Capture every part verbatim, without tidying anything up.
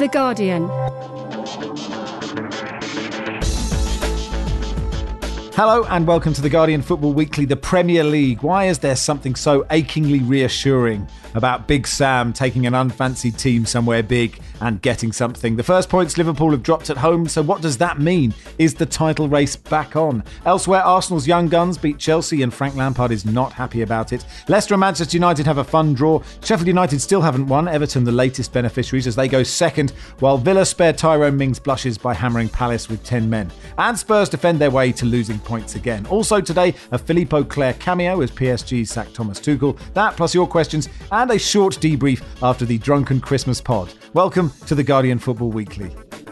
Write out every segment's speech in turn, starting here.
The Guardian. Hello and welcome to The Guardian Football Weekly, the Premier League. Why is there something so achingly reassuring about Big Sam taking an unfancied team somewhere big and getting something? The first points Liverpool have dropped at home, so what does that mean? Is the title race back on? Elsewhere, Arsenal's young guns beat Chelsea and Frank Lampard is not happy about it. Leicester and Manchester United have a fun draw. Sheffield United still haven't won. Everton the latest beneficiaries as they go second, while Villa spared Tyrone Mings blushes by hammering Palace with ten men. And Spurs defend their way to losing points again. Also today, a Philippe Auclair cameo as P S G sacked Thomas Tuchel. That plus your questions and a short debrief after the drunken Christmas pod. Welcome to the Guardian Football Weekly.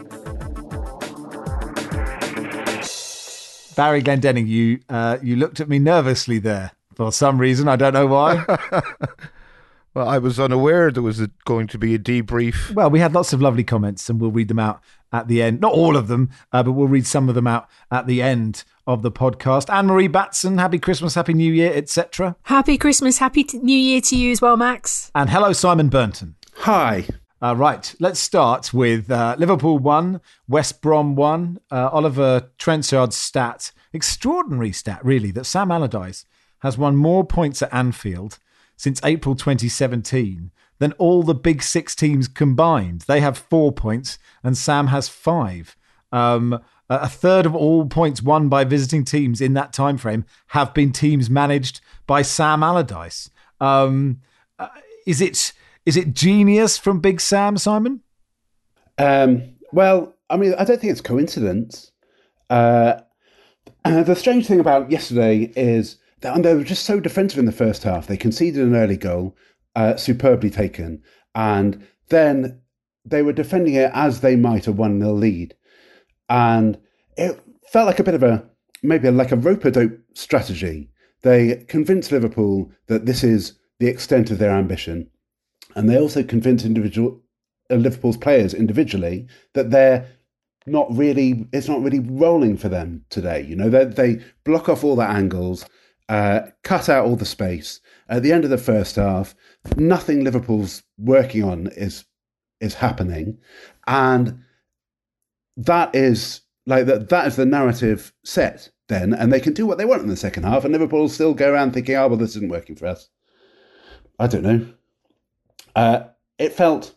Barry Glendenning, you uh, you looked at me nervously there for some reason. I don't know why. Well, I was unaware there was a, going to be a debrief. Well, we had lots of lovely comments and we'll read them out at the end. Not all of them, uh, but we'll read some of them out at the end of the podcast. Anne-Marie Batson, happy Christmas, happy New Year, et cetera. Happy Christmas, happy t- New Year to you as well, Max. And hello, Simon Burnton. Hi. Uh, right, let's start with uh, Liverpool one, West Brom one. Uh, Oliver Trenchard's stat, extraordinary stat really, that Sam Allardyce has won more points at Anfield since April twenty seventeen than all the big six teams combined. They have four points and Sam has five. Um, a third of all points won by visiting teams in that time frame have been teams managed by Sam Allardyce. Um, uh, is it is it genius from Big Sam, Simon? Um, well, I mean, I don't think it's coincidence. Uh, the strange thing about yesterday is that they were just so defensive in the first half. They conceded an early goal, uh, superbly taken, and then they were defending it as they might a one nil lead. And it felt like a bit of a, maybe like a rope-a-dope strategy. They convinced Liverpool that this is the extent of their ambition. And they also convinced individual uh, Liverpool's players individually that they're not really, it's not really rolling for them today. You know, they, they block off all the angles, uh, cut out all the space. At the end of the first half, nothing Liverpool's working on is is happening. And that is like that. That is the narrative set then, and they can do what they want in the second half, and Liverpool still go around thinking, "Oh, well, this isn't working for us." I don't know. Uh, it felt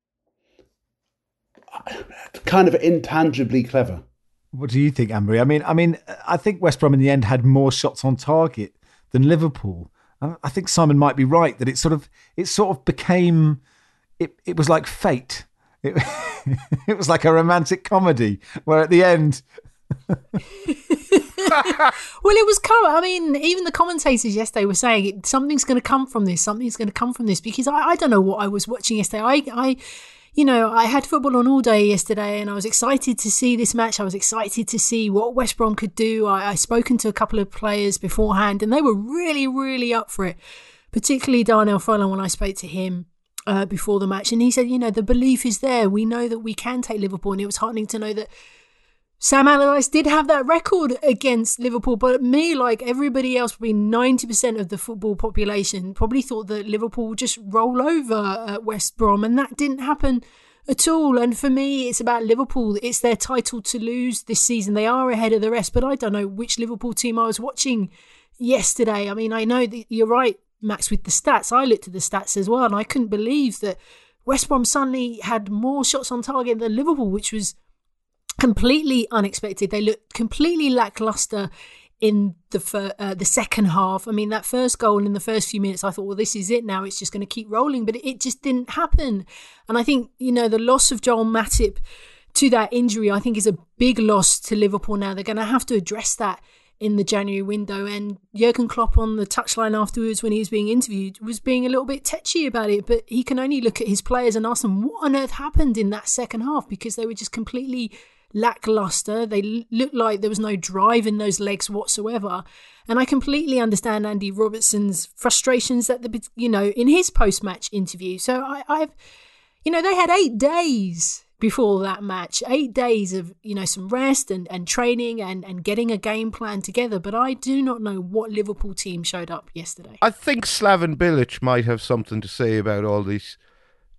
kind of intangibly clever. What do you think, Anne-Marie? I mean, I mean, I think West Brom in the end had more shots on target than Liverpool. I think Simon might be right that it sort of it sort of became it. It was like fate. It, it was like a romantic comedy where at the end. Well, it was coming. I mean, even the commentators yesterday were saying something's going to come from this. Something's going to come from this because I, I don't know what I was watching yesterday. I, I, you know, I had football on all day yesterday, and I was excited to see this match. I was excited to see what West Brom could do. I, I spoken to a couple of players beforehand, and they were really, really up for it. Particularly Darnell Furlong when I spoke to him. Uh, before the match, and he said, you know, the belief is there. We know that we can take Liverpool, and it was heartening to know that Sam Allardyce did have that record against Liverpool. But me, like everybody else, probably ninety percent of the football population probably thought that Liverpool would just roll over at West Brom, and that didn't happen at all. And for me, it's about Liverpool. It's their title to lose this season. They are ahead of the rest, but I don't know which Liverpool team I was watching yesterday. I mean, I know that you're right, Max, with the stats. I looked at the stats as well, and I couldn't believe that West Brom suddenly had more shots on target than Liverpool, which was completely unexpected. They looked completely lacklustre in the fir- uh, the second half. I mean, that first goal in the first few minutes, I thought, well, this is it now. It's just going to keep rolling, but it just didn't happen. And I think, you know, the loss of Joel Matip to that injury, I think is a big loss to Liverpool now. They're going to have to address that in the January window. And Jurgen Klopp on the touchline afterwards when he was being interviewed was being a little bit tetchy about it, but he can only look at his players and ask them what on earth happened in that second half, because they were just completely lackluster. They looked like there was no drive in those legs whatsoever. And I completely understand Andy Robertson's frustrations at the, you know, in his post-match interview. So I, I've, you know, they had eight days before that match, eight days of, you know, some rest and, and training and, and getting a game plan together. But I do not know what Liverpool team showed up yesterday. I think Slaven Bilic might have something to say about all these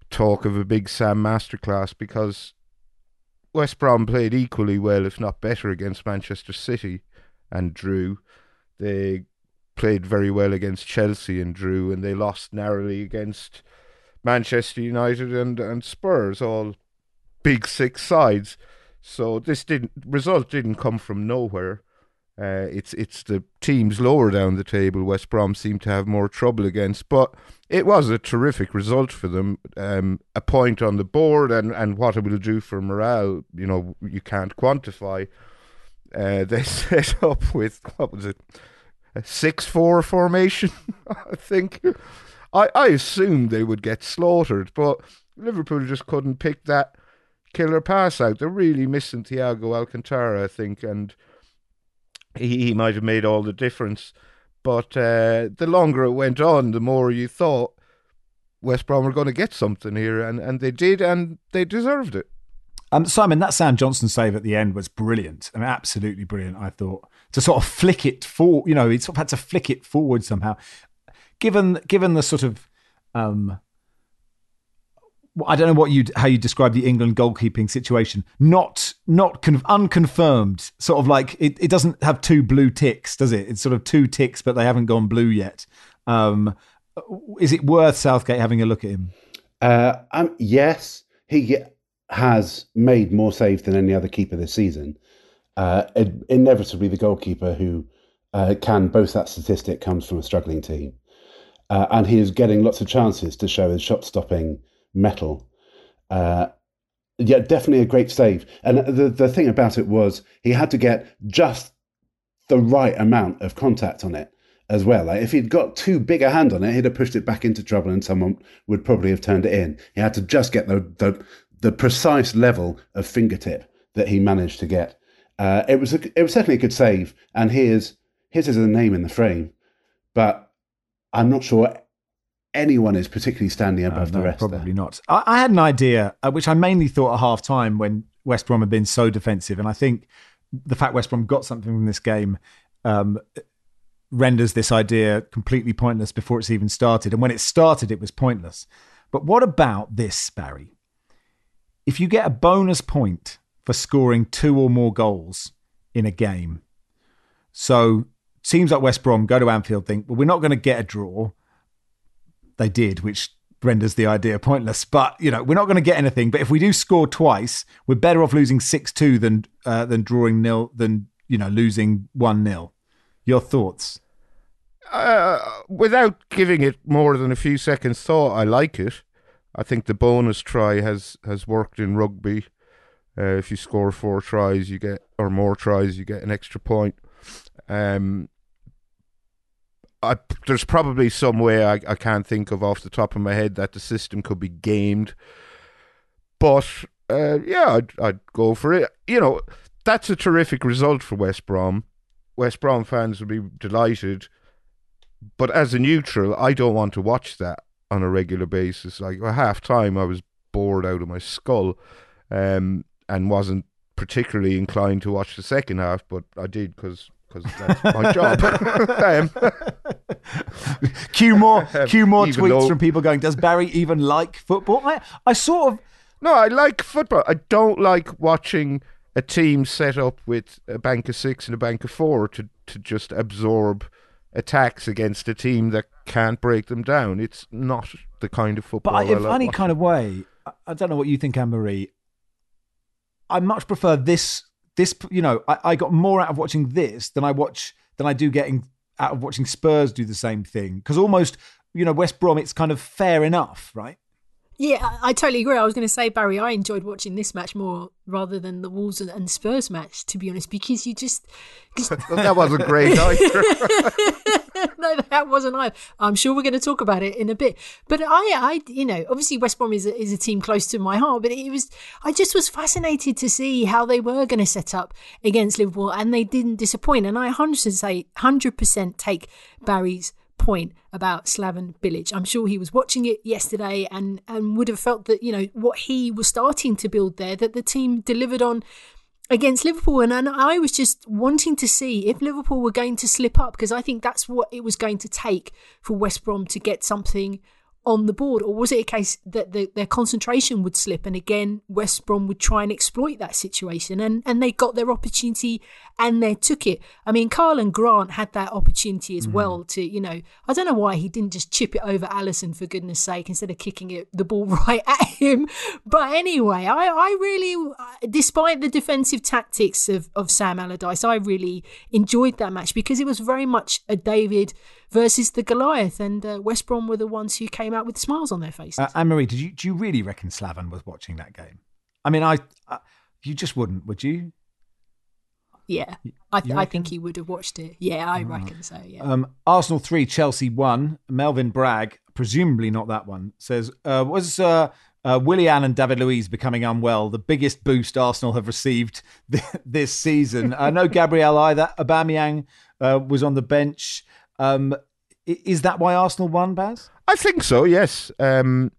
talk of a Big Sam masterclass, because West Brom played equally well, if not better, against Manchester City and drew. They played very well against Chelsea and drew, and they lost narrowly against Manchester United and, and Spurs, all big six sides. So this didn't result didn't come from nowhere. Uh, it's it's the teams lower down the table West Brom seem to have more trouble against, but it was a terrific result for them. Um, a point on the board, and, and what it will do for morale, you know, you can't quantify. Uh, they set up with, what was it, a six four formation, I think. I, I assumed they would get slaughtered, but Liverpool just couldn't pick that killer pass out. They're really missing Thiago Alcantara, I think, and he, he might have made all the difference. But uh, the longer it went on, the more you thought West Brom were going to get something here, and, and they did, and they deserved it. Um, Simon, that Sam Johnson save at the end was brilliant. I mean, absolutely brilliant, I thought. To sort of flick it forward, you know, he sort of had to flick it forward somehow. Given given the sort of, um, I don't know what you how you describe the England goalkeeping situation. Not not con- unconfirmed. Sort of like it, it doesn't have two blue ticks, does it? It's sort of two ticks, but they haven't gone blue yet. Um, is it worth Southgate having a look at him? Uh, um, yes, he has made more saves than any other keeper this season. Uh, inevitably, the goalkeeper who uh, can boast that statistic comes from a struggling team. Uh, and he is getting lots of chances to show his shot-stopping mettle. Uh, yeah, definitely a great save. And the, the thing about it was he had to get just the right amount of contact on it as well. Like if he'd got too big a hand on it, he'd have pushed it back into trouble and someone would probably have turned it in. He had to just get the the, the precise level of fingertip that he managed to get. Uh, it was a, it was certainly a good save, and his his is a name in the frame, but I'm not sure anyone is particularly standing above uh, no, the rest. Probably there. not. I, I had an idea, uh, which I mainly thought at half time when West Brom had been so defensive. And I think the fact West Brom got something from this game um, renders this idea completely pointless before it's even started. And when it started, it was pointless. But what about this, Barry? If you get a bonus point for scoring two or more goals in a game, so teams like West Brom go to Anfield, think, well, we're not going to get a draw. They did, which renders the idea pointless. But, you know, we're not going to get anything. But if we do score twice, we're better off losing six two than uh, than drawing nil, than, you know, losing one nil. Your thoughts? Uh, without giving it more than a few seconds thought, I like it. I think the bonus try has, has worked in rugby. Uh, if you score four tries, you get, or more tries, you get an extra point. Um, I, there's probably some way I, I can't think of off the top of my head that the system could be gamed, but uh, yeah, I'd, I'd go for it. You know, that's a terrific result for West Brom. West Brom fans would be delighted, but as a neutral, I don't want to watch that on a regular basis. Like at half time, I was bored out of my skull, um, and wasn't particularly inclined to watch the second half, but I did because. Because that's my job. um, cue more, cue more even tweets though, from people going, does Barry even like football? I, I sort of... No, I like football. I don't like watching a team set up with a bank of six and a bank of four to, to just absorb attacks against a team that can't break them down. It's not the kind of football But I in like any watching. kind of way, I don't know what you think, Anne-Marie, I much prefer this... This, you know, I, I got more out of watching this than I watch than I do getting out of watching Spurs do the same thing. Because almost, you know, West Brom, it's kind of fair enough, right? Yeah, I, I totally agree. I was going to say, Barry, I enjoyed watching this match more rather than the Wolves and, and Spurs match, to be honest, because you just... That wasn't great either. No, that wasn't either. I'm sure we're going to talk about it in a bit. But I, I, you know, obviously West Brom is a, is a team close to my heart, but it was, I just was fascinated to see how they were going to set up against Liverpool, and they didn't disappoint. And I one hundred percent take Barry's point about Slaven Bilic. I'm sure he was watching it yesterday and, and would have felt that, you know, what he was starting to build there, that the team delivered on against Liverpool. And, and I was just wanting to see if Liverpool were going to slip up, because I think that's what it was going to take for West Brom to get something on the board, or was it a case that the, their concentration would slip, and again West Brom would try and exploit that situation, and and they got their opportunity and they took it. I mean, Karlan Grant had that opportunity as mm. well to, you know, I don't know why he didn't just chip it over Alisson, for goodness sake, instead of kicking it the ball right at him. But anyway, I, I really, despite the defensive tactics of, of Sam Allardyce, I really enjoyed that match because it was very much a David versus the Goliath, and uh, West Brom were the ones who came out with smiles on their faces. Uh, Anne-Marie, did you do you really reckon Slaven was watching that game? I mean, I, I you just wouldn't, would you? Yeah, I, th- I think he would have watched it. Yeah, I oh. reckon so. Yeah. Um, Arsenal three, Chelsea one. Melvin Bragg, presumably not that one, says uh, was. Uh, Uh, Willian and David Luiz becoming unwell, the biggest boost Arsenal have received th- this season. I know Gabriel either. Aubameyang uh, was on the bench. Um, is that why Arsenal won, Baz? I think so, yes. Um,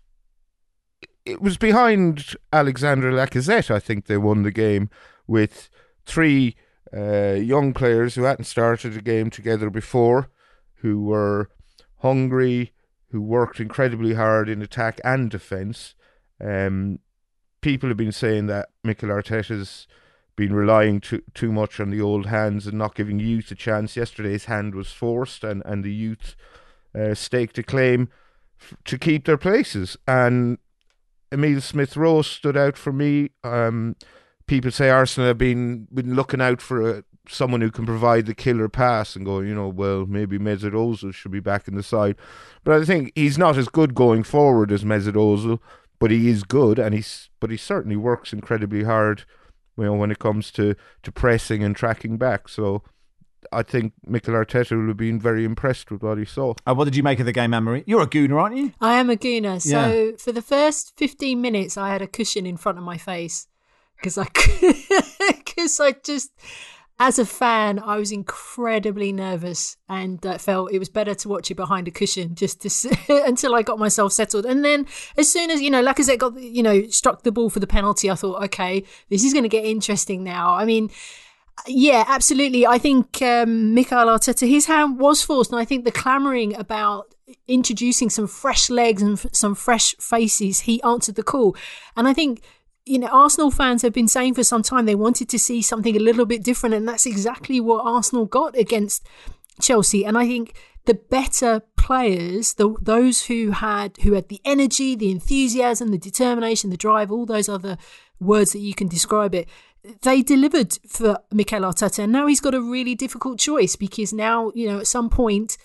it was behind Alexandre Lacazette, I think they won the game, with three uh, young players who hadn't started a game together before, who were hungry, who worked incredibly hard in attack and defence. Um, people have been saying that Mikel Arteta's been relying too, too much on the old hands and not giving youth a chance. Yesterday's hand was forced, and, and the youth uh, staked a claim f- to keep their places. And Emile Smith-Rowe stood out for me. Um, people say Arsenal have been, been looking out for a someone who can provide the killer pass and go, you know, well, maybe Mesut Ozil should be back in the side. But I think he's not as good going forward as Mesut Ozil, but he is good, and he's but he certainly works incredibly hard, you know, when it comes to, to pressing and tracking back. So I think Mikel Arteta will have been very impressed with what he saw. Uh, what did you make of the game, Anne-Marie? You're a gooner, aren't you? I am a gooner. So yeah. For the first fifteen minutes, I had a cushion in front of my face because I, because I just... As a fan, I was incredibly nervous and uh, felt it was better to watch it behind a cushion just to sit, until I got myself settled. And then as soon as, you know, Lacazette got, you know, struck the ball for the penalty, I thought, okay, this is going to get interesting now. I mean, yeah, absolutely. I think um, Mikel Arteta, his hand was forced. And I think the clamouring about introducing some fresh legs and f- some fresh faces, he answered the call. And I think, you know, Arsenal fans have been saying for some time they wanted to see something a little bit different, and that's exactly what Arsenal got against Chelsea. And I think the better players, the, those who had who had the energy, the enthusiasm, the determination, the drive, all those other words that you can describe it, they delivered for Mikel Arteta. And now he's got a really difficult choice, because now, you know, at some point,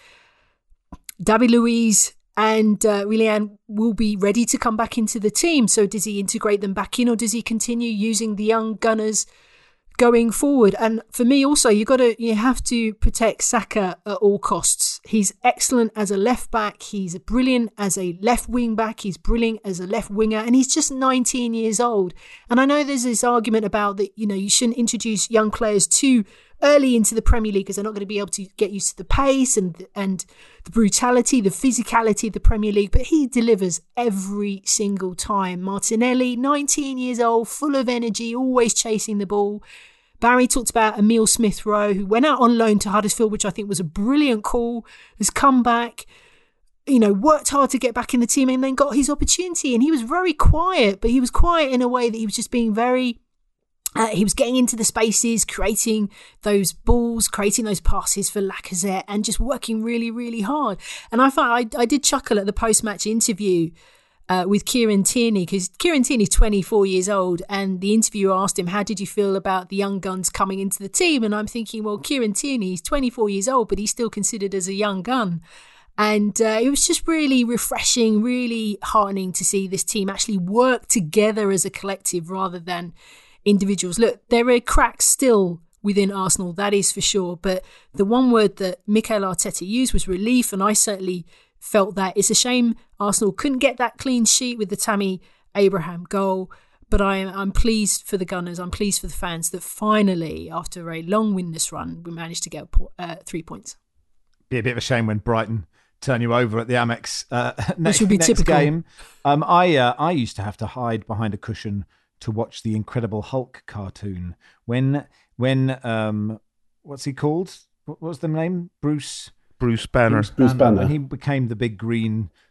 David Luiz and uh, Willian will be ready to come back into the team. So does he integrate them back in, or does he continue using the young gunners going forward? And for me also, you got to you have to protect Saka at all costs. He's excellent as a left back. He's brilliant as a left wing back. He's brilliant as a left winger, and he's just nineteen years old. And I know there's this argument about that, you know, you shouldn't introduce young players too early into the Premier League because they're not going to be able to get used to the pace and and the brutality, the physicality of the Premier League. But he delivers every single time. Martinelli, nineteen years old, full of energy, always chasing the ball. Barry talked about Emile Smith-Rowe, who went out on loan to Huddersfield, which I think was a brilliant call, has come back, you know, worked hard to get back in the team and then got his opportunity. And he was very quiet, but he was quiet in a way that he was just being very... Uh, he was getting into the spaces, creating those balls, creating those passes for Lacazette, and just working really, really hard. And I thought I, I did chuckle at the post-match interview uh, with Kieran Tierney, because Kieran Tierney's twenty-four years old, and the interviewer asked him, how did you feel about the young guns coming into the team? And I'm thinking, well, Kieran Tierney, he's twenty-four years old, but he's still considered as a young gun. And uh, it was just really refreshing, really heartening to see this team actually work together as a collective rather than individuals. Look, there are cracks still within Arsenal, that is for sure. But the one word that Mikel Arteta used was relief, and I certainly felt that. It's a shame Arsenal couldn't get that clean sheet with the Tammy Abraham goal. But I'm, I'm pleased for the Gunners. I'm pleased for the fans that finally, after a long winless run, we managed to get uh, three points. Be a bit of a shame when Brighton turn you over at the Amex uh, next, Which would be next typical. game. Um, I uh, I used to have to hide behind a cushion to watch the Incredible Hulk cartoon when when um what's he called? What was the name? Bruce Bruce Banner. Bruce Banner. When he became the big green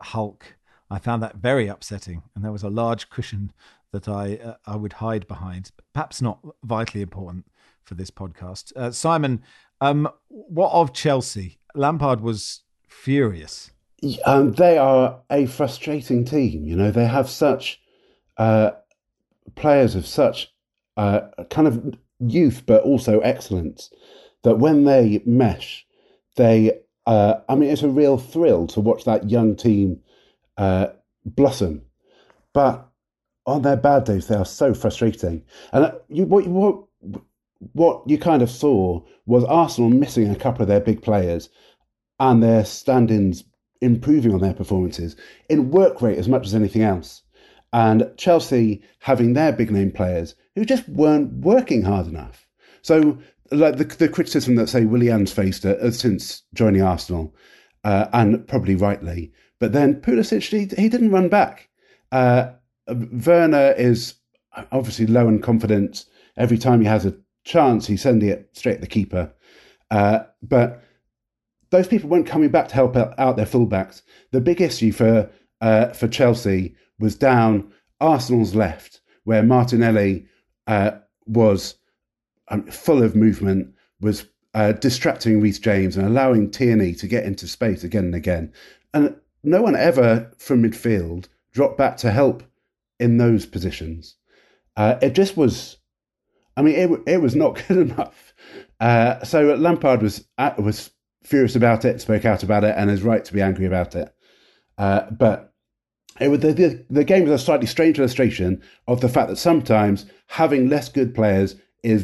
Hulk. I found that very upsetting, and there was a large cushion that I uh, I would hide behind. Perhaps not vitally important for this podcast. Uh, Simon, um, what of Chelsea? Lampard was furious. Um, they are a frustrating team. You know, they have such uh, players of such uh, kind of youth, but also excellence, that when they mesh, they, uh, I mean, it's a real thrill to watch that young team uh, blossom. But on their bad days, they are so frustrating. And you, what, what, what you kind of saw was Arsenal missing a couple of their big players and their stand-ins improving on their performances in work rate as much as anything else. And Chelsea having their big-name players who just weren't working hard enough. So like the, the criticism that, say, Willian's faced uh, since joining Arsenal, uh, and probably rightly, but then Pulisic, he, he didn't run back. Uh, Werner is obviously low in confidence. Every time he has a chance, he's sending it straight at the keeper. Uh, but those people weren't coming back to help out their fullbacks. The big issue for uh, for Chelsea was down Arsenal's left, where Martinelli uh, was um, full of movement, was uh, distracting Reece James and allowing Tierney to get into space again and again. And no one ever from midfield dropped back to help in those positions. Uh, it just was, I mean, it it was not good enough. Uh, so Lampard was was furious about it, spoke out about it, and is right to be angry about it. Uh, but it was the, the the game was a slightly strange illustration of the fact that sometimes having less good players is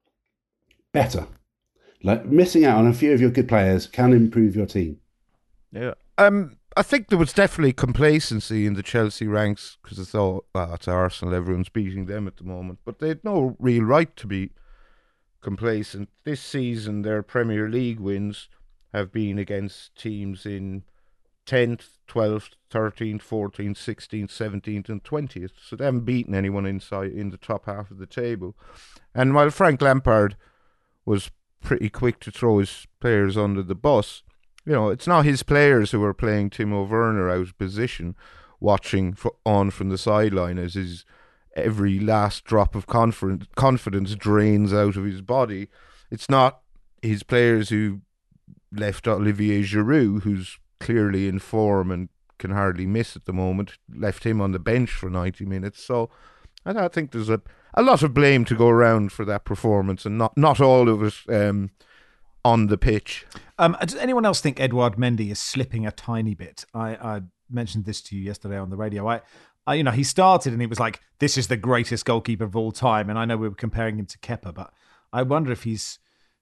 better. Like missing out on a few of your good players can improve your team. Yeah. Um. I think there was definitely complacency in the Chelsea ranks because it's all, well, it's Arsenal, everyone's beating them at the moment. But they had no real right to be complacent. This season, their Premier League wins have been against teams in tenth, twelfth, thirteenth, fourteenth, sixteenth, seventeenth and twentieth. So they haven't beaten anyone inside in the top half of the table. And while Frank Lampard was pretty quick to throw his players under the bus, you know, it's not his players who are playing Timo Werner out of position, watching for, on from the sideline as his every last drop of confidence, confidence drains out of his body. It's not his players who left Olivier Giroud, who's clearly in form and can hardly miss at the moment, left him on the bench for ninety minutes. So I think there's a, a lot of blame to go around for that performance, and not, not all of it um, on the pitch. Um, does anyone else think Edouard Mendy is slipping a tiny bit? I, I mentioned this to you yesterday on the radio. I, I, you know, he started and he was like, "This is the greatest goalkeeper of all time," and I know we were comparing him to Kepa, but I wonder if he's,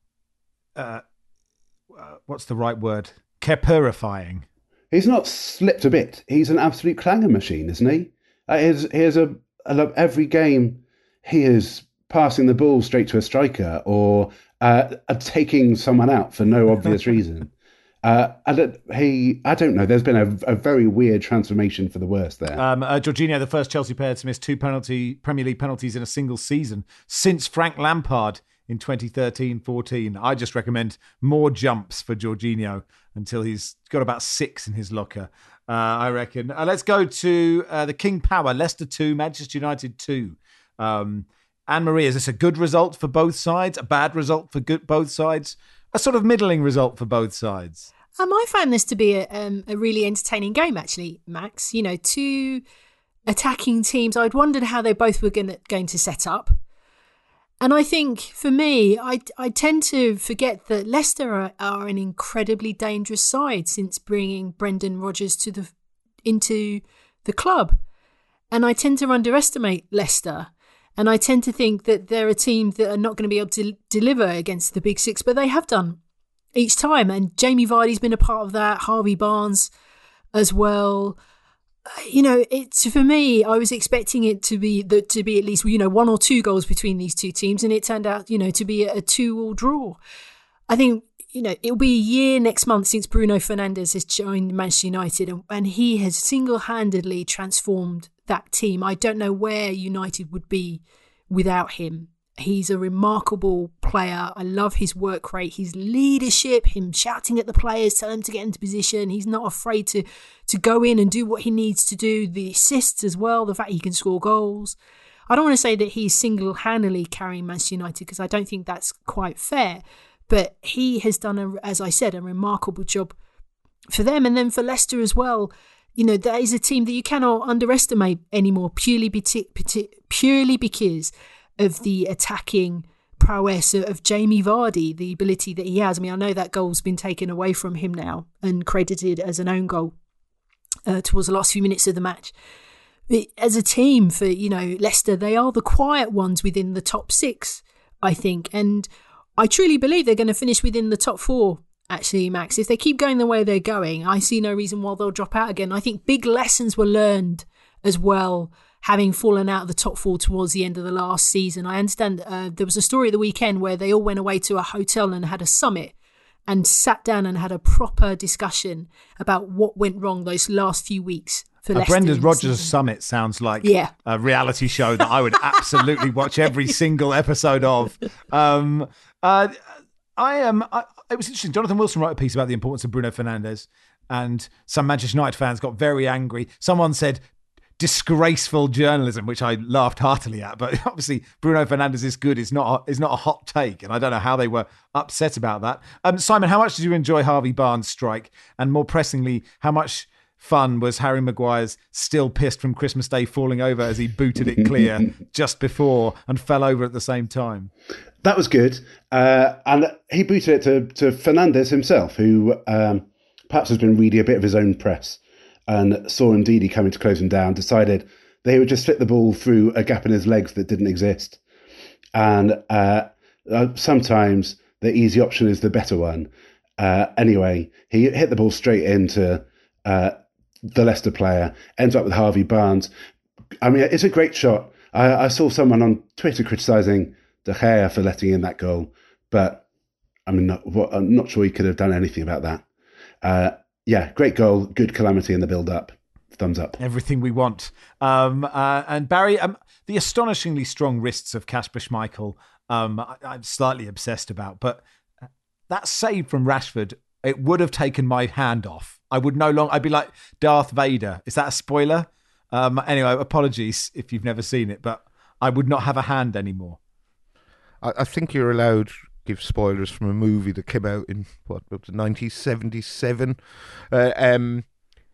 uh, uh, what's the right word? Keperifying. He's not slipped a bit. He's an absolute clanger machine, isn't he? Uh, here's here's a, I love every game. He is passing the ball straight to a striker or uh, taking someone out for no obvious reason. Uh, I don't, he, I don't know. There's been a, a very weird transformation for the worse there. Um, uh, Jorginho, the first Chelsea player to miss two penalty Premier League penalties in a single season since Frank Lampard in twenty thirteen fourteen. I just recommend more jumps for Jorginho until he's got about six in his locker, uh, I reckon. Uh, let's go to uh, the King Power, Leicester two, Manchester United two. Um, Anne-Marie, is this a good result for both sides? A bad result for good, both sides? A sort of middling result for both sides? Um, I found this to be a, um, a really entertaining game, actually, Max. You know, two attacking teams. I'd wondered how they both were gonna, going to set up. And I think, for me, I, I tend to forget that Leicester are, are an incredibly dangerous side since bringing Brendan Rodgers to the into the club. And I tend to underestimate Leicester. And I tend to think that they're a team that are not going to be able to deliver against the Big Six, but they have done each time. And Jamie Vardy's been a part of that, Harvey Barnes as well. You know, it's for me, I was expecting it to be the, to be at least, you know, one or two goals between these two teams. And it turned out, you know, to be a two-all draw. I think, you know, it'll be a year next month since Bruno Fernandes has joined Manchester United, and, and he has single-handedly transformed that team. I don't know where United would be without him. He's a remarkable player. I love his work rate, his leadership, him shouting at the players, telling them to get into position. He's not afraid to to go in and do what he needs to do. The assists as well, the fact he can score goals. I don't want to say that he's single-handedly carrying Manchester United because I don't think that's quite fair. But he has done, a, as I said, a remarkable job for them. And then for Leicester as well, you know, that is a team that you cannot underestimate anymore purely, be- purely because of the attacking prowess of Jamie Vardy, the ability that he has. I mean, I know that goal's been taken away from him now and credited as an own goal uh, towards the last few minutes of the match. But as a team for, you know, Leicester, they are the quiet ones within the top six, I think. And I truly believe they're going to finish within the top four, actually, Max. If they keep going the way they're going, I see no reason why they'll drop out again. I think big lessons were learned as well, having fallen out of the top four towards the end of the last season. I understand uh, there was a story at the weekend where they all went away to a hotel and had a summit and sat down and had a proper discussion about what went wrong those last few weeks for uh, Leicester. Brendan Rodgers' summit sounds like yeah. a reality show that I would absolutely watch every single episode of. Um, uh, I am. I, it was interesting. Jonathan Wilson wrote a piece about the importance of Bruno Fernandes, and some Manchester United fans got very angry. Someone said disgraceful journalism, which I laughed heartily at. But obviously, Bruno Fernandes is good. It's not. A, it's not a hot take, and I don't know how they were upset about that. Um, Simon, how much did you enjoy Harvey Barnes' strike? And more pressingly, how much fun was Harry Maguire's still pissed from Christmas Day falling over as he booted it clear just before and fell over at the same time? That was good. Uh, and he booted it to, to Fernandes himself, who um, perhaps has been reading a bit of his own press and saw Ndidi coming to close him down, decided that he would just fit the ball through a gap in his legs that didn't exist. And uh, uh, sometimes the easy option is the better one. Uh, anyway, he hit the ball straight into uh, the Leicester player, ends up with Harvey Barnes. I mean, it's a great shot. I, I saw someone on Twitter criticising De Gea for letting in that goal, but I mean, not, I'm not sure he could have done anything about that. Uh, yeah, great goal, good calamity in the build-up. Thumbs up. Everything we want. Um, uh, and Barry, um, the astonishingly strong wrists of Kasper Schmeichel, um, I, I'm slightly obsessed about, but that save from Rashford, it would have taken my hand off. I would no longer, I'd be like Darth Vader. Is that a spoiler? Um, anyway, apologies if you've never seen it, but I would not have a hand anymore. I, I think you're allowed to give spoilers from a movie that came out in, what, nineteen seventy-seven. Uh, um,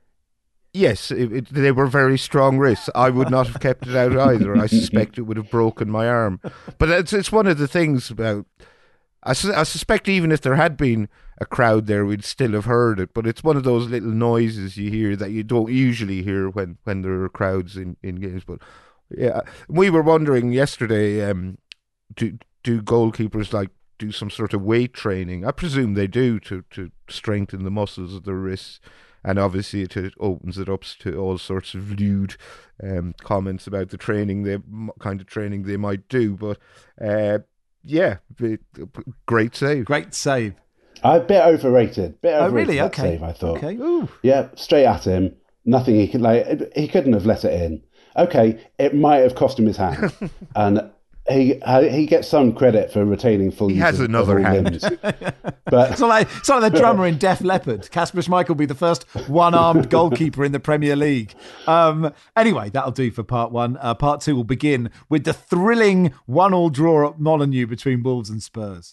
yes, it, it, they were very strong wrists. I would not have kept it out either. I suspect it would have broken my arm. But it's, it's one of the things about... I, su- I suspect even if there had been a crowd there, we'd still have heard it. But it's one of those little noises you hear that you don't usually hear when, when there are crowds in, in games. But yeah, we were wondering yesterday, um, do do goalkeepers like do some sort of weight training? I presume they do to, to strengthen the muscles of their wrists. And obviously it, it opens it up to all sorts of lewd um, comments about the training, the kind of training they might do. But uh, yeah, great save. Great save. A bit overrated. Bit overrated. Oh, really? That Okay. Save, I thought. Okay. Ooh. Yeah, straight at him. Nothing he could like. He couldn't have let it in. Okay, it might have cost him his hand, and he he gets some credit for retaining full. He use has of, another of all hand. limbs. But It's not like, it's not like the drummer in Def Leppard. Kasper Schmeichel will be the first one-armed goalkeeper in the Premier League. Um, anyway, that'll do for part one. Uh, part two will begin with the thrilling one-all draw at Molineux between Wolves and Spurs.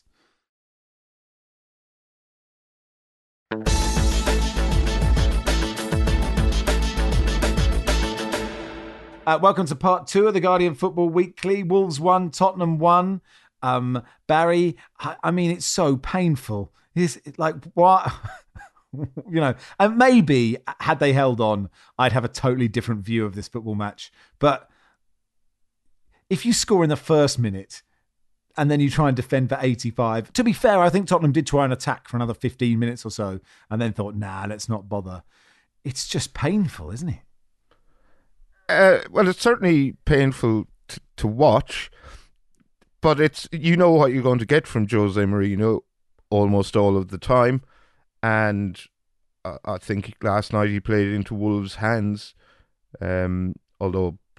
Uh, welcome to part two of the Guardian Football Weekly. Wolves won, Tottenham won. Um, Barry, I, I mean, it's so painful. It's like, what? You know, and maybe had they held on, I'd have a totally different view of this football match. But if you score in the first minute and then you try and defend for eighty-five, to be fair, I think Tottenham did try and attack for another fifteen minutes or so and then thought, nah, let's not bother. It's just painful, isn't it? Uh, well, it's certainly painful t- to watch, but it's, you know what you're going to get from Jose Mourinho almost all of the time, and I, I think last night he played into Wolves' hands, um, although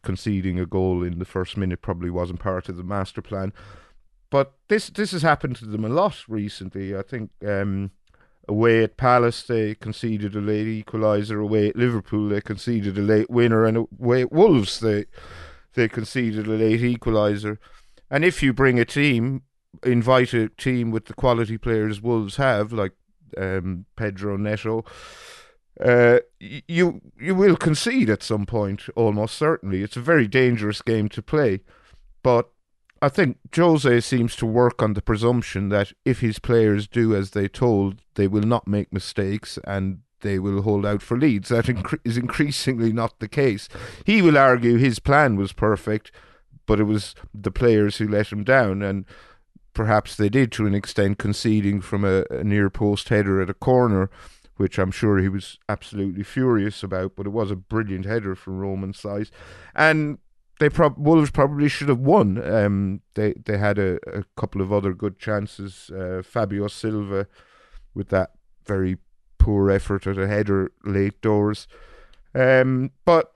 conceding a goal in the first minute probably wasn't part of the master plan. But this this has happened to them a lot recently. I think um, away at Palace they conceded a late equaliser. Away at Liverpool they conceded a late winner, and away at Wolves they they conceded a late equaliser. And if you bring a team, invite a team with the quality players Wolves have, like um, Pedro Neto, uh, you you will concede at some point. Almost certainly, it's a very dangerous game to play, but I think Jose seems to work on the presumption that if his players do as they told, they will not make mistakes and they will hold out for leads. That incre- is increasingly not the case. He will argue his plan was perfect, but it was the players who let him down, and perhaps they did to an extent, conceding from a, a near post header at a corner, which I'm sure he was absolutely furious about, but it was a brilliant header from Roman Saiz. And They prob- Wolves probably should have won. Um, they they had a, a couple of other good chances. Uh, Fabio Silva with that very poor effort at a header late doors. Um, but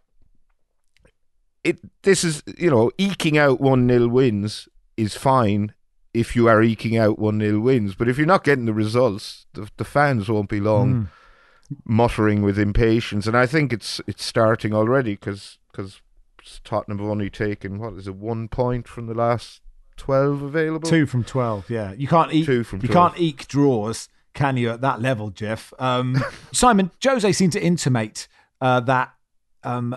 it this is, you know, eking out one nil wins is fine if you are eking out one nil wins. But if you're not getting the results, the, the fans won't be long mm. muttering with impatience. And I think it's it's starting already because because. Tottenham have only taken, what is it, one point from the last twelve available? Two from twelve, yeah. You can't eke, Two from you can't eke draws, can you, at that level, Jeff? Um, Simon, Jose seemed to intimate uh, that um,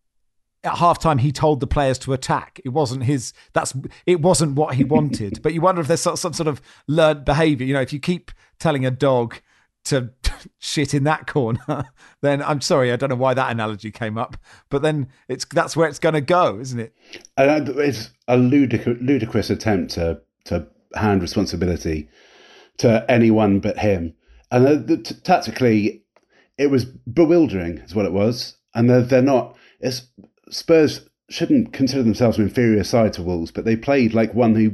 at halftime he told the players to attack. It wasn't his, that's, it wasn't what he wanted. But you wonder if there's some, some sort of learned behaviour. You know, if you keep telling a dog to shit in that corner, then I'm sorry, I don't know why that analogy came up, but then it's that's where it's going to go, isn't it? And it's a ludic- ludicrous attempt to to hand responsibility to anyone but him. And the, the, t- tactically, it was bewildering, is what it was. And they're, they're not. It's, Spurs shouldn't consider themselves an inferior side to Wolves, but they played like one who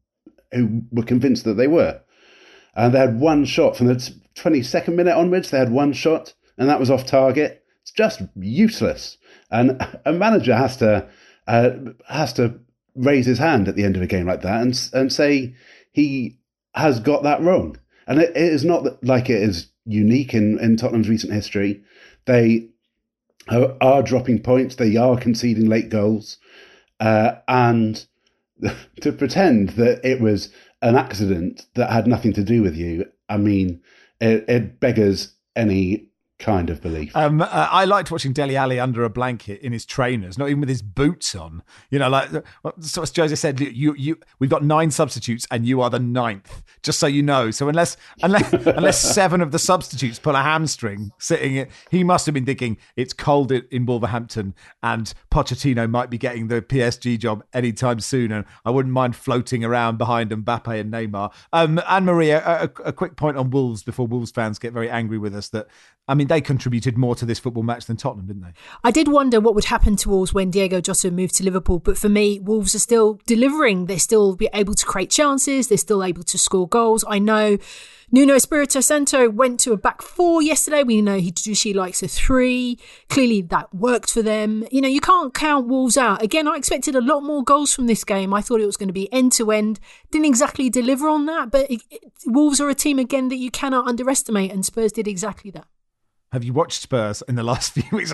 who were convinced that they were. And they had one shot from the twenty-second minute onwards. They had one shot, and that was off target. It's just useless. And a manager has to uh, has to raise his hand at the end of a game like that and and say he has got that wrong. And it, it is not like it is unique in, in Tottenham's recent history. They are, are dropping points. They are conceding late goals, uh, and to pretend that it was an accident that had nothing to do with you, I mean, it, it beggars any kind of belief. Um, uh, I liked watching Dele Alli under a blanket in his trainers, not even with his boots on. You know, like so as Jose said, you, you, we've got nine substitutes and you are the ninth, just so you know. So unless unless unless seven of the substitutes pull a hamstring sitting it, he must have been thinking it's cold in Wolverhampton and Pochettino might be getting the P S G job anytime soon, and I wouldn't mind floating around behind Mbappe and Neymar. Um, Anne-Marie, a, a, a quick point on Wolves before Wolves fans get very angry with us that, I mean, they contributed more to this football match than Tottenham, didn't they? I did wonder what would happen to Wolves when Diego Jota moved to Liverpool. But for me, Wolves are still delivering. They're still able to create chances. They're still able to score goals. I know Nuno Espirito Santo went to a back four yesterday. We know he she likes a three. Clearly that worked for them. You know, you can't count Wolves out. Again, I expected a lot more goals from this game. I thought it was going to be end to end. Didn't exactly deliver on that. But it, it, Wolves are a team, again, that you cannot underestimate. And Spurs did exactly that. Have you watched Spurs in the last few weeks?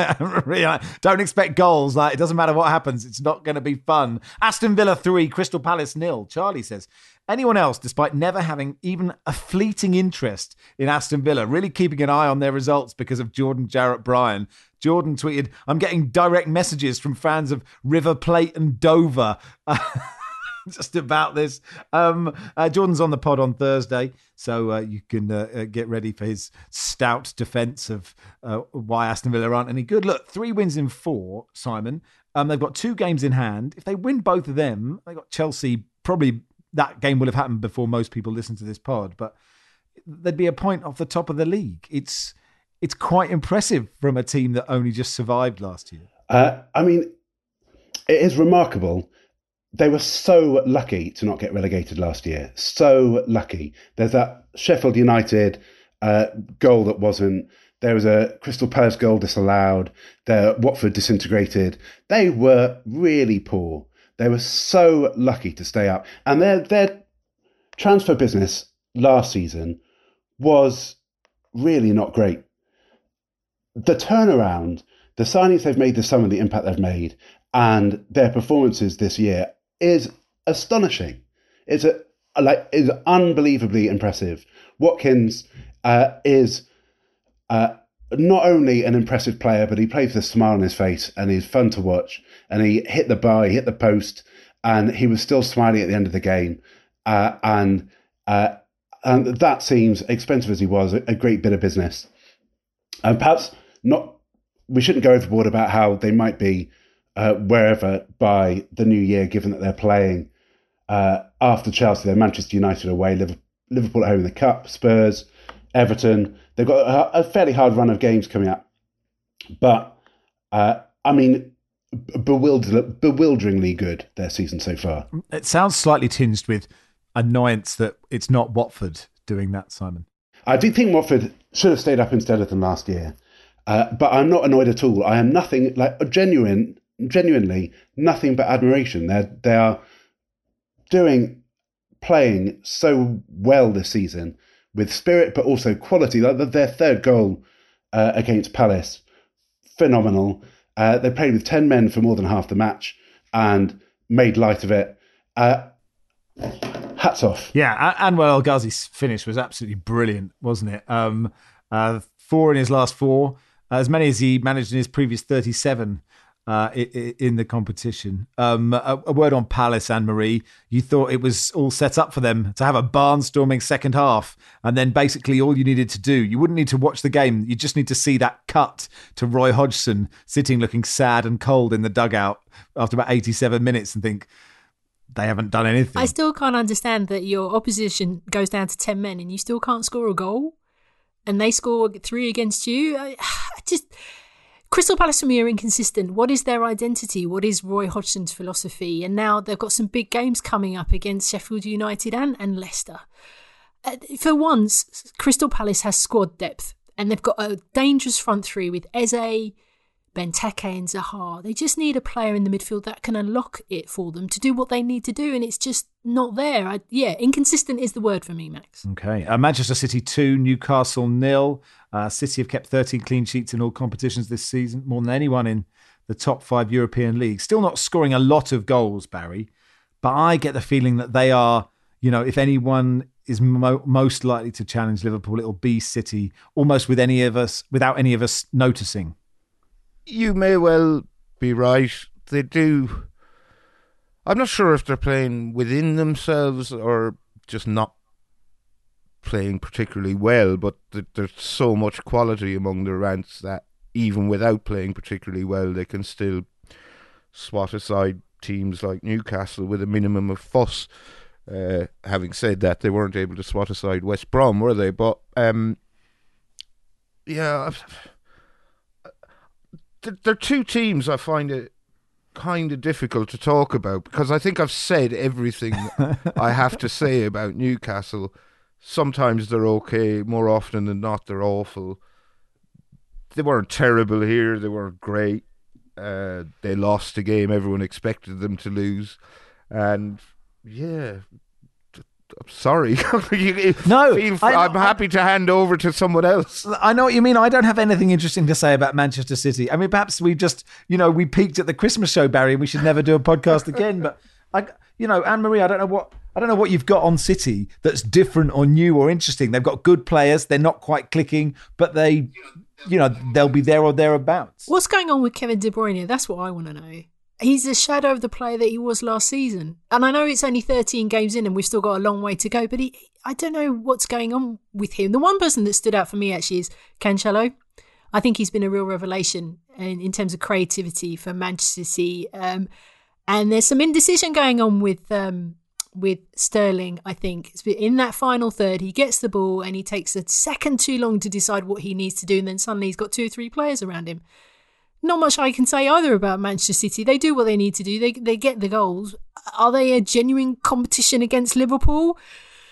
Don't expect goals. Like, it doesn't matter what happens. It's not going to be fun. Aston Villa three, Crystal Palace nil. Charlie says, anyone else, despite never having even a fleeting interest in Aston Villa, really keeping an eye on their results because of Jordan Jarrett Bryan? Jordan tweeted, I'm getting direct messages from fans of River Plate and Dover. Just about this. Um, uh, Jordan's on the pod on Thursday, so uh, you can uh, get ready for his stout defence of uh, why Aston Villa aren't any good. Look, three wins in four, Simon. Um, they've got two games in hand. If they win both of them, they got Chelsea. Probably that game will have happened before most people listen to this pod, but there'd be a point off the top of the league. It's it's quite impressive from a team that only just survived last year. Uh, I mean, it is remarkable. They were so lucky to not get relegated last year. So lucky. There's that Sheffield United uh, goal that wasn't There was a Crystal Palace goal disallowed. The Watford disintegrated. They were really poor. They were so lucky to stay up. And their their transfer business last season was really not great. The turnaround, the signings they've made this summer, the impact they've made, and their performances this year is astonishing. It's a like is unbelievably impressive. Watkins uh, is uh, not only an impressive player, but he plays with a smile on his face, and he's fun to watch. And he hit the bar, he hit the post, and he was still smiling at the end of the game. Uh, and uh, and that seems, expensive as he was, a, a great bit of business. And perhaps not. We shouldn't go overboard about how they might be uh, wherever by the new year, given that they're playing uh, after Chelsea, they're Manchester United away, Liverpool at home in the Cup, Spurs, Everton. They've got a, a fairly hard run of games coming up. But, uh, I mean, bewilder, bewilderingly good, their season so far. It sounds slightly tinged with annoyance that it's not Watford doing that, Simon. I do think Watford should have stayed up instead of them last year. Uh, but I'm not annoyed at all. I am nothing like genuine, genuinely nothing but admiration. They're they are doing, playing so well this season with spirit, but also quality. Like their third goal uh, against Palace, phenomenal. Uh, they played with ten men for more than half the match and made light of it. Uh, hats off. Yeah, Anwar El Ghazi's finish was absolutely brilliant, wasn't it? Um, uh, four in his last four. As many as he managed in his previous thirty-seven uh, in the competition. Um, a, a word on Palace, Anne-Marie. You thought it was all set up for them to have a barnstorming second half, and then basically all you needed to do, you wouldn't need to watch the game. You just need to see that cut to Roy Hodgson sitting looking sad and cold in the dugout after about eighty-seven minutes and think, they haven't done anything. I still can't understand that your opposition goes down to ten men and you still can't score a goal. And they score three against you. I, I just Crystal Palace for me are inconsistent. What is their identity? What is Roy Hodgson's philosophy? And now they've got some big games coming up against Sheffield United and, and Leicester. Uh, for once, Crystal Palace has squad depth, and they've got a dangerous front three with Eze, Benteke and Zaha. They just need a player in the midfield that can unlock it for them to do what they need to do, and it's just not there. I, yeah, inconsistent is the word for me, Max. Okay. Uh, Manchester City two, Newcastle nil. Uh, City have kept thirteen clean sheets in all competitions this season, more than anyone in the top five European leagues. Still not scoring a lot of goals, Barry, but I get the feeling that they are, you know, if anyone is mo- most likely to challenge Liverpool, it'll be City, almost with any of us, without any of us noticing. You may well be right. They do. I'm not sure if they're playing within themselves or just not playing particularly well, but th- there's so much quality among their ranks that even without playing particularly well, they can still swat aside teams like Newcastle with a minimum of fuss. Uh, having said that, they weren't able to swat aside West Brom, were they? But um, yeah, I've, they're two teams I find it kind of difficult to talk about because I think I've said everything I have to say about Newcastle. Sometimes they're okay, more often than not they're awful. They weren't terrible here, they weren't great. Uh, they lost a game everyone expected them to lose. And yeah, I'm sorry. No, I, I'm happy to hand over to someone else. I know what you mean. I don't have anything interesting to say about Manchester City. I mean, perhaps we just, you know, we peaked at the Christmas show, Barry, and we should never do a podcast again. But I, you know, Anne-Marie, I don't know what I don't know what you've got on City that's different or new or interesting. They've got good players. They're not quite clicking, but they, you know, they'll be there or thereabouts. What's going on with Kevin De Bruyne? That's what I want to know. He's a shadow of the player that he was last season. And I know it's only thirteen games in and we've still got a long way to go, but he, I don't know what's going on with him. The one person that stood out for me actually is Cancelo. I think he's been a real revelation in, in terms of creativity for Manchester City. Um, and there's some indecision going on with um, with Sterling, I think. In that final third, he gets the ball and he takes a second too long to decide what he needs to do. And then suddenly he's got two or three players around him. Not much I can say either about Manchester City. They do what they need to do. They they get the goals. Are they a genuine competition against Liverpool?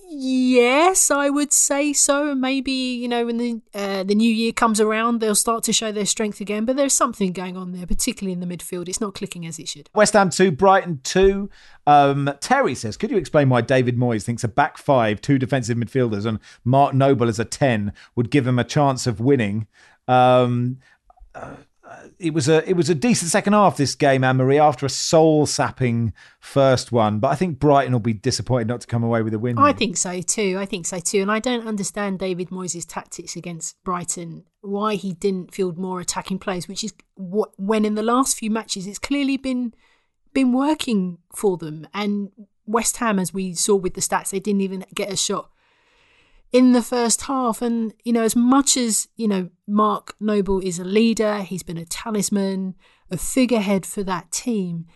Yes, I would say so. Maybe, you know, when the uh, the new year comes around, they'll start to show their strength again. But there's something going on there, particularly in the midfield. It's not clicking as it should. West Ham two, Brighton two. Um, Terry says, could you explain why David Moyes thinks a back five, two defensive midfielders and Mark Noble as a ten would give him a chance of winning? Um, uh, It was a it was a decent second half, this game, Anne-Marie, after a soul-sapping first one. But I think Brighton will be disappointed not to come away with a win. I think so too. I think so too. And I don't understand David Moyes' tactics against Brighton, why he didn't field more attacking players, which is what, when in the last few matches it's clearly been been working for them. And West Ham, as we saw with the stats, they didn't even get a shot in the first half. And, you know, as much as, you know, Mark Noble is a leader, he's been a talisman, a figurehead for that team.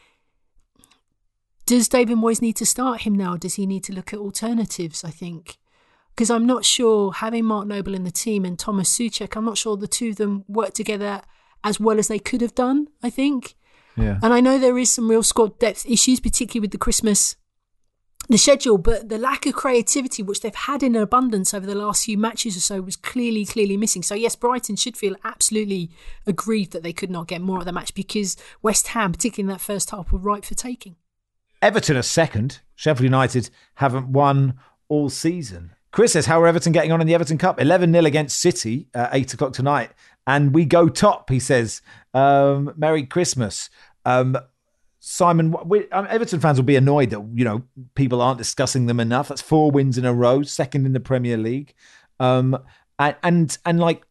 Does David Moyes need to start him now? Does he need to look at alternatives, I think? Because I'm not sure, having Mark Noble in the team and Thomas Souček, I'm not sure the two of them work together as well as they could have done, I think. Yeah. And I know there is some real squad depth issues, particularly with the Christmas the schedule, but the lack of creativity, which they've had in abundance over the last few matches or so, was clearly, clearly missing. So yes, Brighton should feel absolutely aggrieved that they could not get more of the match, because West Ham, particularly in that first half, were ripe for taking. Everton are second. Sheffield United haven't won all season. Chris says, how are Everton getting on in the Everton Cup? eleven nil against City at eight o'clock tonight. And we go top, he says. Um, Merry Christmas. Um, Simon, we, um, Everton fans will be annoyed that, you know, people aren't discussing them enough. That's four wins in a row, second in the Premier League. Um, and, and, and like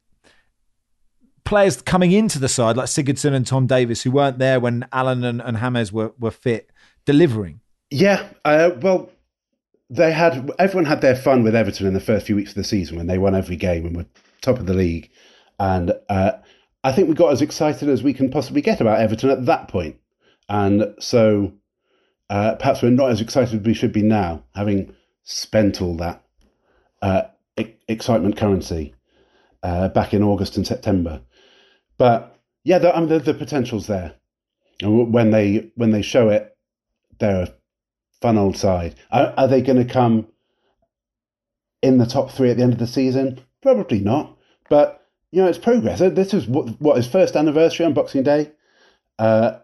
players coming into the side, like Sigurdsson and Tom Davies, who weren't there when Allen and, and James were, were fit, delivering. Yeah, uh, well, they had everyone had their fun with Everton in the first few weeks of the season when they won every game and were top of the league. And uh, I think we got as excited as we can possibly get about Everton at that point. And so uh, perhaps we're not as excited as we should be now, having spent all that uh, e- excitement currency uh, back in August and September. But yeah, the, I mean, the, the potential's there. And when they when they show it, they're a fun old side. Are, are they going to come in the top three at the end of the season? Probably not. But, you know, it's progress. This is what, what his first anniversary on Boxing Day. Uh,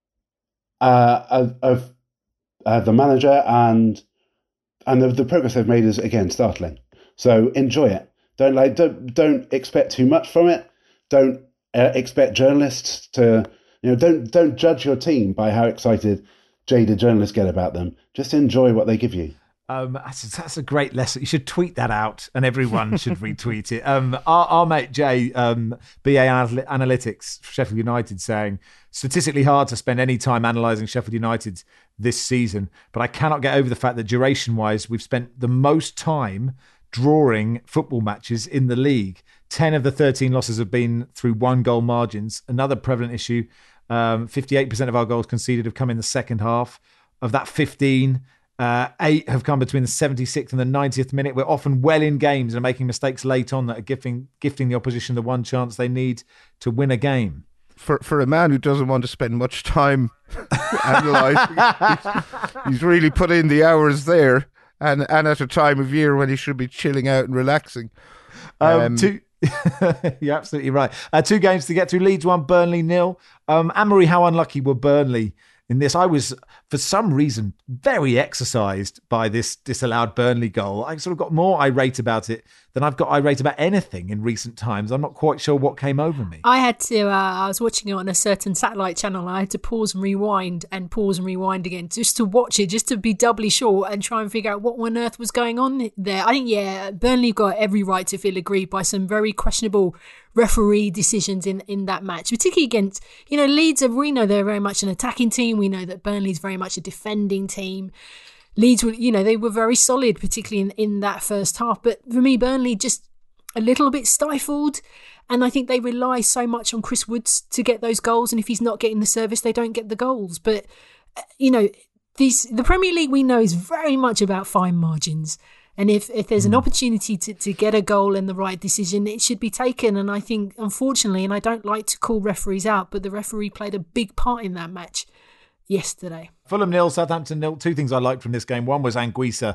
Uh, of, of uh, the manager, and and the, the progress they've made is again startling. So enjoy it. Don't like don't don't expect too much from it. Don't uh, expect journalists to you know don't don't judge your team by how excited jaded journalists get about them. Just enjoy what they give you. Um, that's, that's a great lesson. You should tweet that out, and everyone should retweet it. Um, our, our mate Jay, um, B A Analytics, Sheffield United, saying, statistically hard to spend any time analysing Sheffield United this season, but I cannot get over the fact that duration-wise, we've spent the most time drawing football matches in the league. ten of the thirteen losses have been through one-goal margins. Another prevalent issue, um, fifty-eight percent of our goals conceded have come in the second half. Of that fifteen, Uh, eight have come between the seventy-sixth and the ninetieth minute. We're often well in games and making mistakes late on that are gifting, gifting the opposition the one chance they need to win a game. For for a man who doesn't want to spend much time analysing, he's, he's really put in the hours there, and, and at a time of year when he should be chilling out and relaxing. Um, Um, two, you're absolutely right. Uh, two games to get to. Leeds one, Burnley nil. Um, Anne-Marie, how unlucky were Burnley in this? I was, for some reason, very exercised by this disallowed Burnley goal. I sort of got more irate about it than I've got irate about anything in recent times. I'm not quite sure what came over me. I had to, uh, I was watching it on a certain satellite channel, and I had to pause and rewind and pause and rewind again just to watch it, just to be doubly sure and try and figure out what on earth was going on there. I think, yeah, Burnley got every right to feel aggrieved by some very questionable referee decisions in, in that match, particularly against, you know, Leeds. We know they're very much an attacking team. We know that Burnley's very much a defending team. Leeds were, you know, they were very solid, particularly in, in that first half. But for me, Burnley just a little bit stifled. And I think they rely so much on Chris Woods to get those goals. And if he's not getting the service, they don't get the goals. But, you know, these the Premier League, we know, is very much about fine margins. And if, if there's an opportunity to, to get a goal and the right decision, it should be taken. And I think, unfortunately, and I don't like to call referees out, but the referee played a big part in that match yesterday. Fulham nil, Southampton nil. Two things I liked from this game. One was Anguissa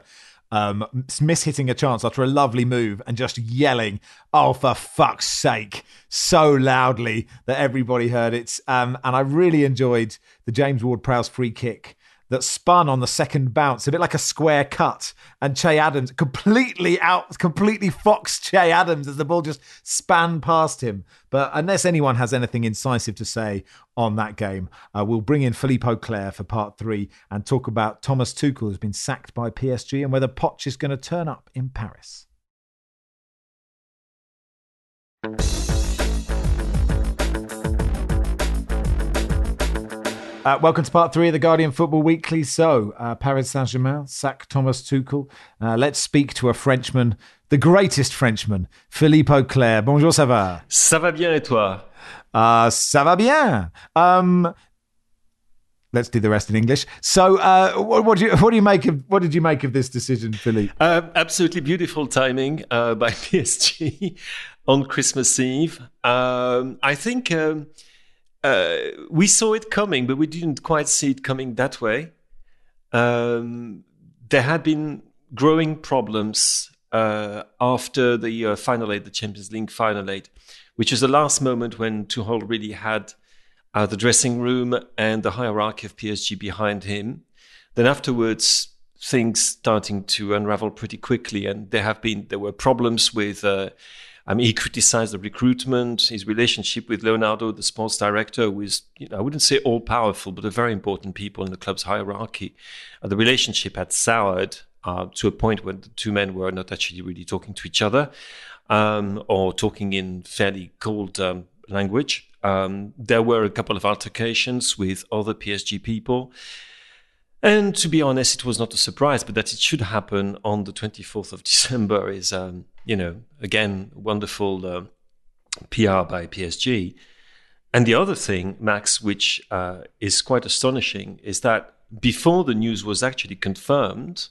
um, miss-hitting a chance after a lovely move and just yelling, "Oh, for fuck's sake," so loudly that everybody heard it. Um, and I really enjoyed the James Ward-Prowse free kick that spun on the second bounce, a bit like a square cut, and Che Adams completely out, completely foxed Che Adams as the ball just span past him. But unless anyone has anything incisive to say on that game, uh, we'll bring in Philippe Auclair for part three and talk about Thomas Tuchel, who's been sacked by P S G, and whether Poch is going to turn up in Paris. Uh, welcome to part three of the Guardian Football Weekly. So, uh, Paris Saint-Germain sack Thomas Tuchel. Uh, let's speak to a Frenchman, the greatest Frenchman, Philippe Auclair. Bonjour, ça va? Ça va bien et toi? Uh, ça va bien. Um, let's do the rest in English. So, uh, what, what, do you, what do you make of? What did you make of this decision, Philippe? Uh, absolutely beautiful timing uh, by P S G on Christmas Eve. Um, I think. Um, Uh, we saw it coming, but we didn't quite see it coming that way. Um, there had been growing problems uh, after the uh, final eight, the Champions League final eight, which was the last moment when Tuchel really had uh, the dressing room and the hierarchy of P S G behind him. Then afterwards, things starting to unravel pretty quickly, and there have been there were problems with. Uh, I mean, he criticized the recruitment, his relationship with Leonardo, the sports director, who is, you know, I wouldn't say all-powerful, but a very important people in the club's hierarchy. Uh, the relationship had soured uh, to a point where the two men were not actually really talking to each other um, or talking in fairly cold um, language. Um, there were a couple of altercations with other P S G people. And to be honest, it was not a surprise, but that it should happen on the twenty-fourth of December is, um, you know, again, wonderful uh, P R by P S G. And the other thing, Max, which uh, is quite astonishing, is that before the news was actually confirmed,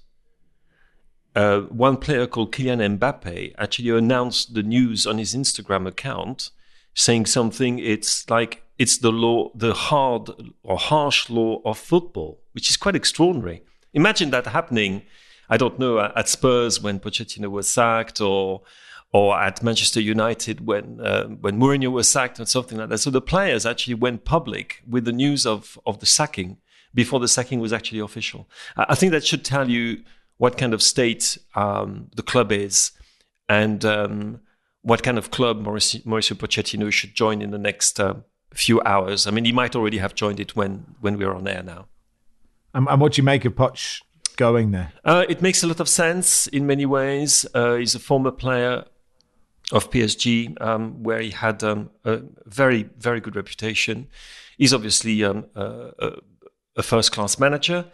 uh, one player called Kylian Mbappe actually announced the news on his Instagram account, saying something, it's like, it's the law, the hard or harsh law of football, which is quite extraordinary. Imagine that happening, I don't know, at Spurs when Pochettino was sacked, or or at Manchester United when uh, when Mourinho was sacked, or something like that. So the players actually went public with the news of, of the sacking before the sacking was actually official. I think that should tell you what kind of state um, the club is, and um, what kind of club Mauricio, Mauricio Pochettino should join in the next uh, few hours. I mean, he might already have joined it when, when we're on air now. And, and what do you make of Poch going there? Uh, it makes a lot of sense in many ways. Uh, he's a former player of P S G, um, where he had um, a very, very good reputation. He's obviously um, a, a first-class manager.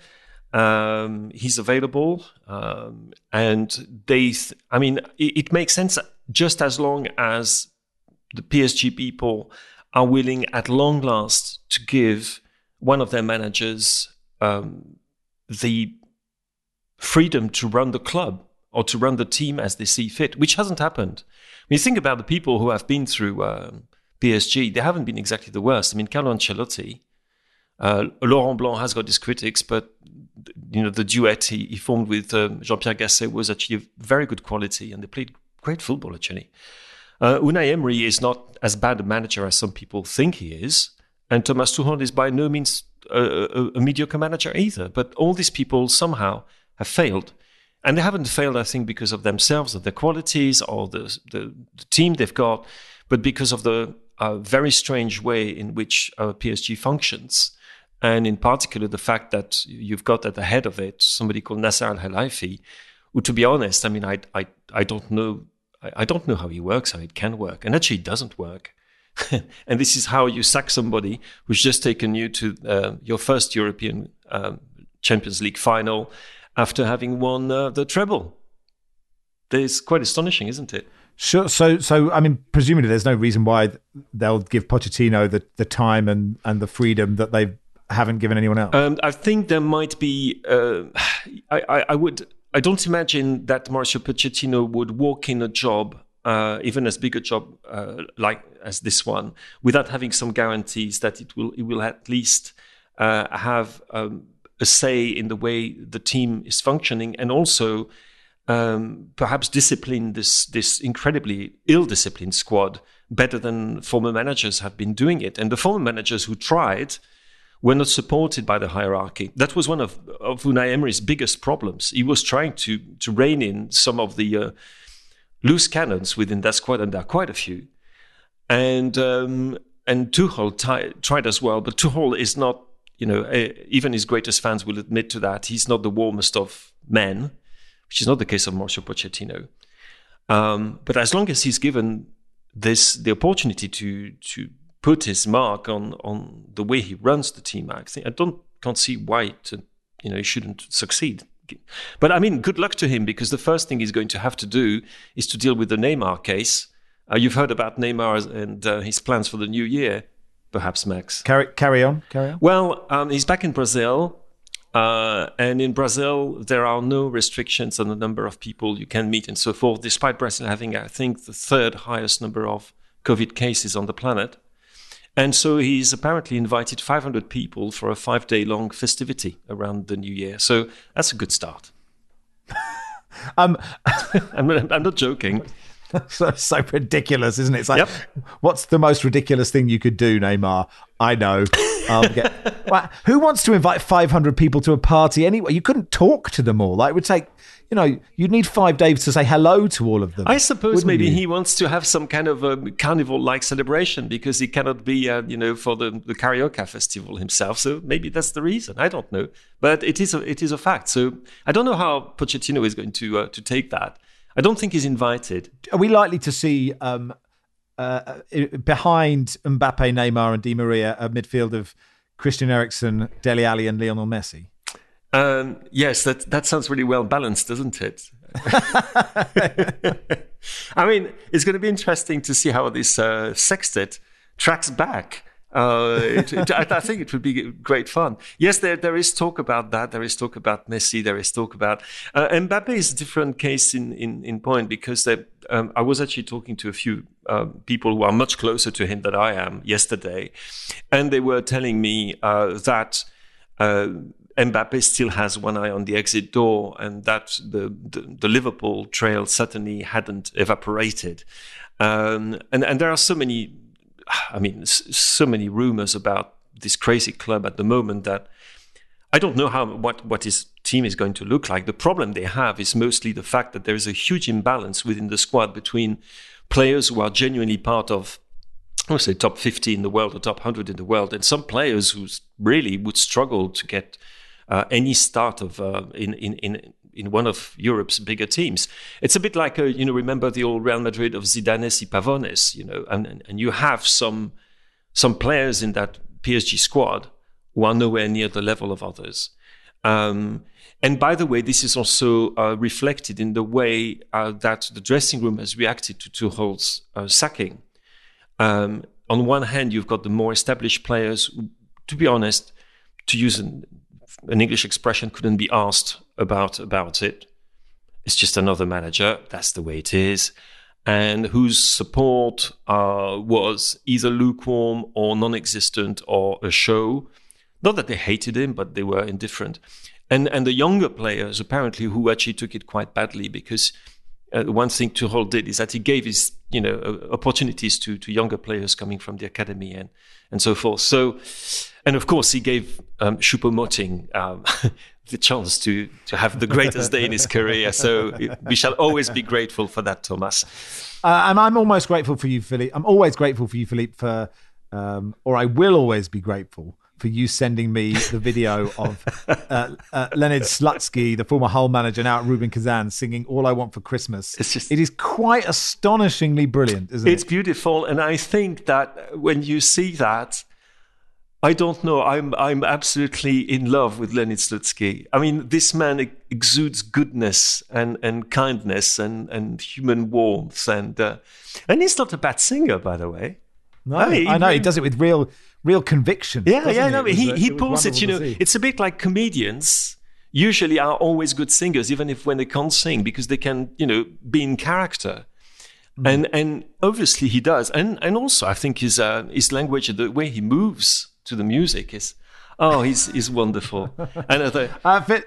Um, he's available, um, and they. Th- I mean, it, it makes sense just as long as the P S G people are willing, at long last, to give one of their managers um, the freedom to run the club or to run the team as they see fit, which hasn't happened. When you think about the people who have been through uh, P S G, they haven't been exactly the worst. I mean, Carlo Ancelotti, uh, Laurent Blanc has got his critics, but you know the duet he, he formed with uh, Jean-Pierre Gasset was actually of very good quality, and they played great football, actually. Uh, Unai Emery is not as bad a manager as some people think he is, and Thomas Tuchel is by no means a, a, a mediocre manager either. But all these people somehow have failed, and they haven't failed, I think, because of themselves, or their qualities, or the, the, the team they've got, but because of the uh, very strange way in which uh, P S G functions, and in particular the fact that you've got at the head of it somebody called Nasser Al-Khelaifi, who, to be honest, I mean, I I I don't know. I don't know how he works, how it can work. And actually, it doesn't work. And this is how you sack somebody who's just taken you to uh, your first European uh, Champions League final after having won uh, the treble. It's quite astonishing, isn't it? Sure. So, so I mean, presumably there's no reason why they'll give Pochettino the, the time and, and the freedom that they haven't given anyone else. Um, I think there might be... Uh, I, I, I would... I don't imagine that Mauricio Pochettino would walk in a job, uh, even as big a job uh, like as this one, without having some guarantees that it will it will at least uh, have um, a say in the way the team is functioning, and also um, perhaps discipline this this incredibly ill-disciplined squad better than former managers have been doing it. And the former managers who tried were not supported by the hierarchy. That was one of, of Unai Emery's biggest problems. He was trying to to rein in some of the uh, loose cannons within that squad, and there are quite a few. And um, and Tuchel t- tried as well, but Tuchel is not, you know, uh, even his greatest fans will admit to that. He's not the warmest of men, which is not the case of Mauricio Pochettino. Um, but as long as he's given this the opportunity to to put his mark on on the way he runs the team, I think I don't can't see why to, you know he shouldn't succeed. But I mean, good luck to him, because the first thing he's going to have to do is to deal with the Neymar case. Uh, you've heard about Neymar and uh, his plans for the new year, perhaps, Max. Carry carry on, carry on. Well, um, he's back in Brazil. Uh, and in Brazil, there are no restrictions on the number of people you can meet and so forth, despite Brazil having, I think, the third highest number of COVID cases on the planet. And so he's apparently invited five hundred people for a five-day-long festivity around the new year. So that's a good start. um, I'm, not, I'm not joking. so, so ridiculous, isn't it? It's like, Yep. What's the most ridiculous thing you could do, Neymar? I know. I'll get, well, who wants to invite five hundred people to a party anyway? You couldn't talk to them all. Like, it would take, you know, you'd need five days to say hello to all of them. I suppose maybe you? he wants to have some kind of a carnival-like celebration, because he cannot be, uh, you know, for the, the karaoke festival himself. So maybe that's the reason. I don't know. But it is a, it is a fact. So I don't know how Pochettino is going to uh, to take that. I don't think he's invited. Are we likely to see um, uh, behind Mbappe, Neymar and Di Maria a midfield of Christian Eriksen, Dele Alli and Lionel Messi? Um, yes, that that sounds really well balanced, doesn't it? I mean, it's going to be interesting to see how this uh, sextet tracks back. Uh, it, it, I, I think it would be great fun. Yes, there there is talk about that. There is talk about Messi. There is talk about uh, Mbappe is a different case in in, in point, because they, um, I was actually talking to a few um, people who are much closer to him than I am yesterday, and they were telling me uh, that uh, Mbappe still has one eye on the exit door, and that the the, the Liverpool trail certainly hadn't evaporated, um, and and there are so many. I mean, so many rumors about this crazy club at the moment that I don't know how what, what his team is going to look like. The problem they have is mostly the fact that there is a huge imbalance within the squad between players who are genuinely part of, I would say, top fifty in the world or top one hundred in the world, and some players who really would struggle to get uh, any start of uh, in in in. in one of Europe's bigger teams. It's a bit like, a, you know, remember the old Real Madrid of Zidanes y Pavones, you know, and, and, and you have some some players in that P S G squad who are nowhere near the level of others. Um, and by the way, this is also uh, reflected in the way uh, that the dressing room has reacted to Tuchel's uh, sacking. Um, on one hand, you've got the more established players who, to be honest, to use an, an English expression, couldn't be asked about about it. It's just another manager. That's the way it is. And whose support uh, was either lukewarm or non-existent or a show. Not that they hated him, but they were indifferent. And and the younger players, apparently, who actually took it quite badly, because uh, one thing Tuchel did is that he gave his, you know, uh, opportunities to to younger players coming from the academy and and so forth. So, and of course, he gave um, Choupo-Moting um, the chance to to have the greatest day in his career. So we shall always be grateful for that, Thomas. Uh, and I'm almost grateful for you, Philippe. I'm always grateful for you, Philippe, for, um, or I will always be grateful for you sending me the video of uh, uh, Leonid Slutsky, the former Hull manager, now at Rubin Kazan, singing "All I Want for Christmas." It's just, it is quite astonishingly brilliant, isn't it's it? It's beautiful, and I think that when you see that, I don't know, I'm I'm absolutely in love with Leonid Slutsky. I mean, this man exudes goodness and, and kindness and, and human warmth, and uh, and he's not a bad singer, by the way. No, I, mean, I know he, he does it with real. Real conviction. Yeah, yeah, he? no, It he, was, he it pulls it, you know, it's a bit like comedians usually are always good singers, even if when they can't sing, because they can, you know, be in character. Mm. And and obviously he does. And and also I think his uh, his language, the way he moves to the music is, oh, he's he's wonderful. And uh, uh,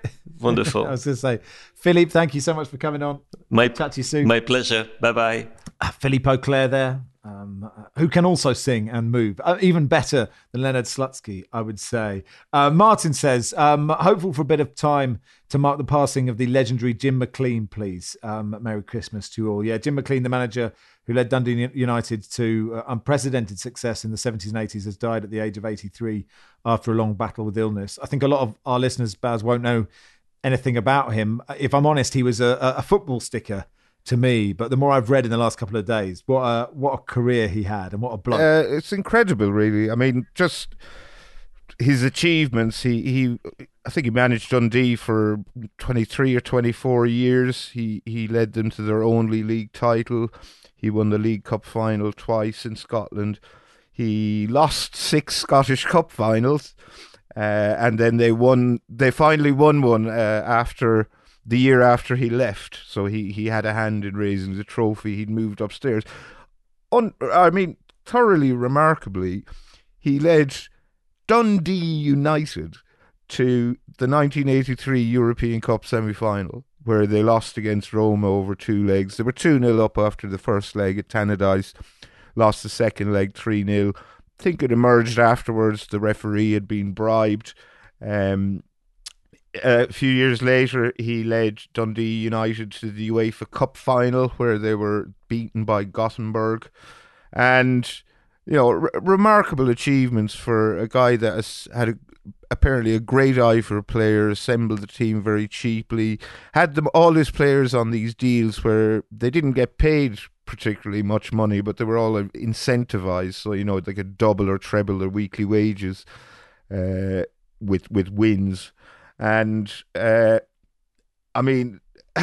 Wonderful. I was going to say, Philippe, thank you so much for coming on. My, Chat to you soon. My pleasure. Bye-bye. Uh, Philippe Auclair there, um, uh, who can also sing and move. Uh, even better than Leonard Slutsky, I would say. Uh, Martin says, um, hopeful for a bit of time to mark the passing of the legendary Jim McLean, please. Um, Merry Christmas to you all. Yeah, Jim McLean, the manager who led Dundee United to uh, unprecedented success in the seventies and eighties, has died at the age of eighty-three after a long battle with illness. I think a lot of our listeners, Baz, won't know anything about him. If I'm honest, he was a, a football sticker to me, but the more I've read in the last couple of days, what a what a career he had and what a bloke. Uh, it's incredible, really. I mean, just his achievements. He, he, I think he managed Dundee for twenty-three or twenty-four years. He he led them to their only league title. He won the League Cup final twice in Scotland. He lost six Scottish Cup finals, uh, and then they won. They finally won one uh, after. The year after he left, so he, he had a hand in raising the trophy. He'd moved upstairs. Un, I mean, thoroughly remarkably, he led Dundee United to the nineteen eighty-three European Cup semi-final, where they lost against Roma over two legs. They were two nil up after the first leg at Tannadice, lost the second leg three nil. I think it emerged afterwards the referee had been bribed. Um... A few years later, he led Dundee United to the UEFA Cup final, where they were beaten by Gothenburg. And, you know, r- remarkable achievements for a guy that has had a, apparently a great eye for a player, assembled the team very cheaply, had them all his players on these deals where they didn't get paid particularly much money, but they were all incentivized. So, you know, they could double or treble their weekly wages uh, with with wins. And, uh, I mean,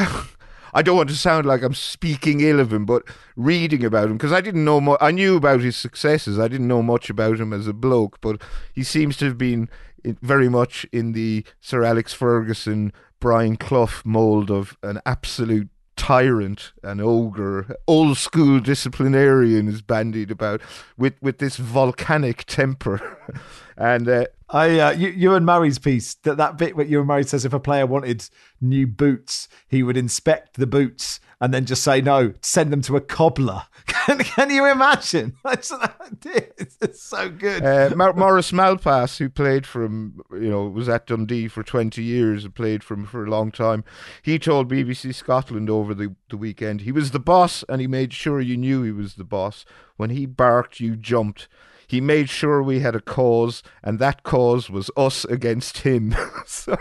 I don't want to sound like I'm speaking ill of him, but reading about him, because I didn't know much, I knew about his successes, I didn't know much about him as a bloke, but he seems to have been very much in the Sir Alex Ferguson, Brian Clough mould of an absolute tyrant, an ogre, old school disciplinarian is bandied about with, with this volcanic temper. and uh, I, uh, Ewan Murray's piece, that, that bit where Ewan Murray says if a player wanted new boots, he would inspect the boots and then just say, no, send them to a cobbler. Can, can you imagine? That's an idea. It's, it's so good. Uh, Mar- Maurice Malpass, who played for him, you know, was at Dundee for twenty years and played for him for a long time. He told B B C Scotland over the, the weekend, he was the boss and he made sure you knew he was the boss. When he barked, you jumped. He made sure we had a cause, and that cause was us against him. so,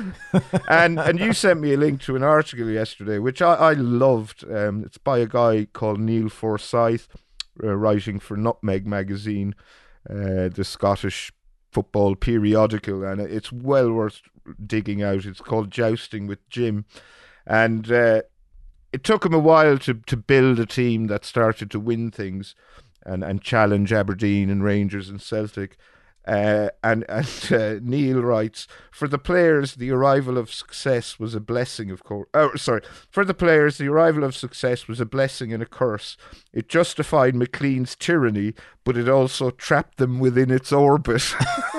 and and you sent me a link to an article yesterday, which I, I loved. Um, it's by a guy called Neil Forsyth, uh, writing for Nutmeg magazine, uh, the Scottish football periodical, and it's well worth digging out. It's called Jousting with Jim. And uh, it took him a while to, to build a team that started to win things. And, and challenge Aberdeen and Rangers and Celtic. Uh, and and uh, Neil writes, for the players, the arrival of success was a blessing, of course. Oh, sorry. For the players, the arrival of success was a blessing and a curse. It justified McLean's tyranny, but it also trapped them within its orbit.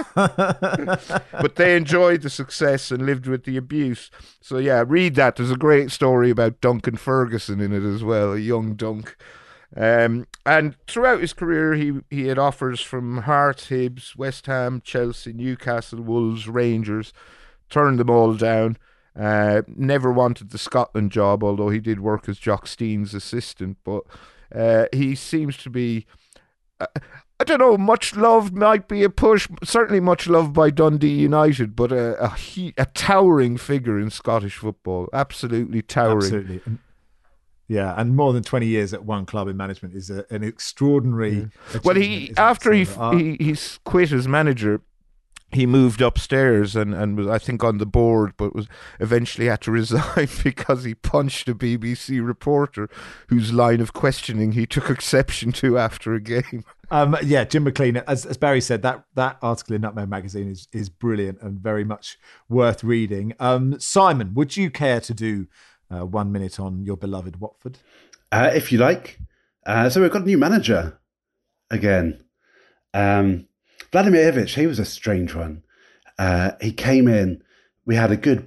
But they enjoyed the success and lived with the abuse. So yeah, read that. There's a great story about Duncan Ferguson in it as well, a young Dunk. Um, and throughout his career, he, he had offers from Hearts, Hibs, West Ham, Chelsea, Newcastle, Wolves, Rangers, turned them all down. Uh, never wanted the Scotland job, although he did work as Jock Stein's assistant. But uh, he seems to be, uh, I don't know, much loved might be a push, certainly much loved by Dundee United, but a, a, a towering figure in Scottish football, absolutely towering. Absolutely. Yeah, and more than twenty years at one club in management is a, an extraordinary. Yeah. Well, he after he, he he quit as manager, he moved upstairs and, and was, I think, on the board, but was eventually had to resign because he punched a B B C reporter whose line of questioning he took exception to after a game. Um, yeah, Jim McLean, as, as Barry said, that that article in Nutmeg magazine is is brilliant and very much worth reading. Um, Simon, would you care to do Uh, one minute on your beloved Watford? Uh, if you like. Uh, so we've got a new manager again. Um, Vladimir Ivic, he was a strange one. Uh, he came in, we had a good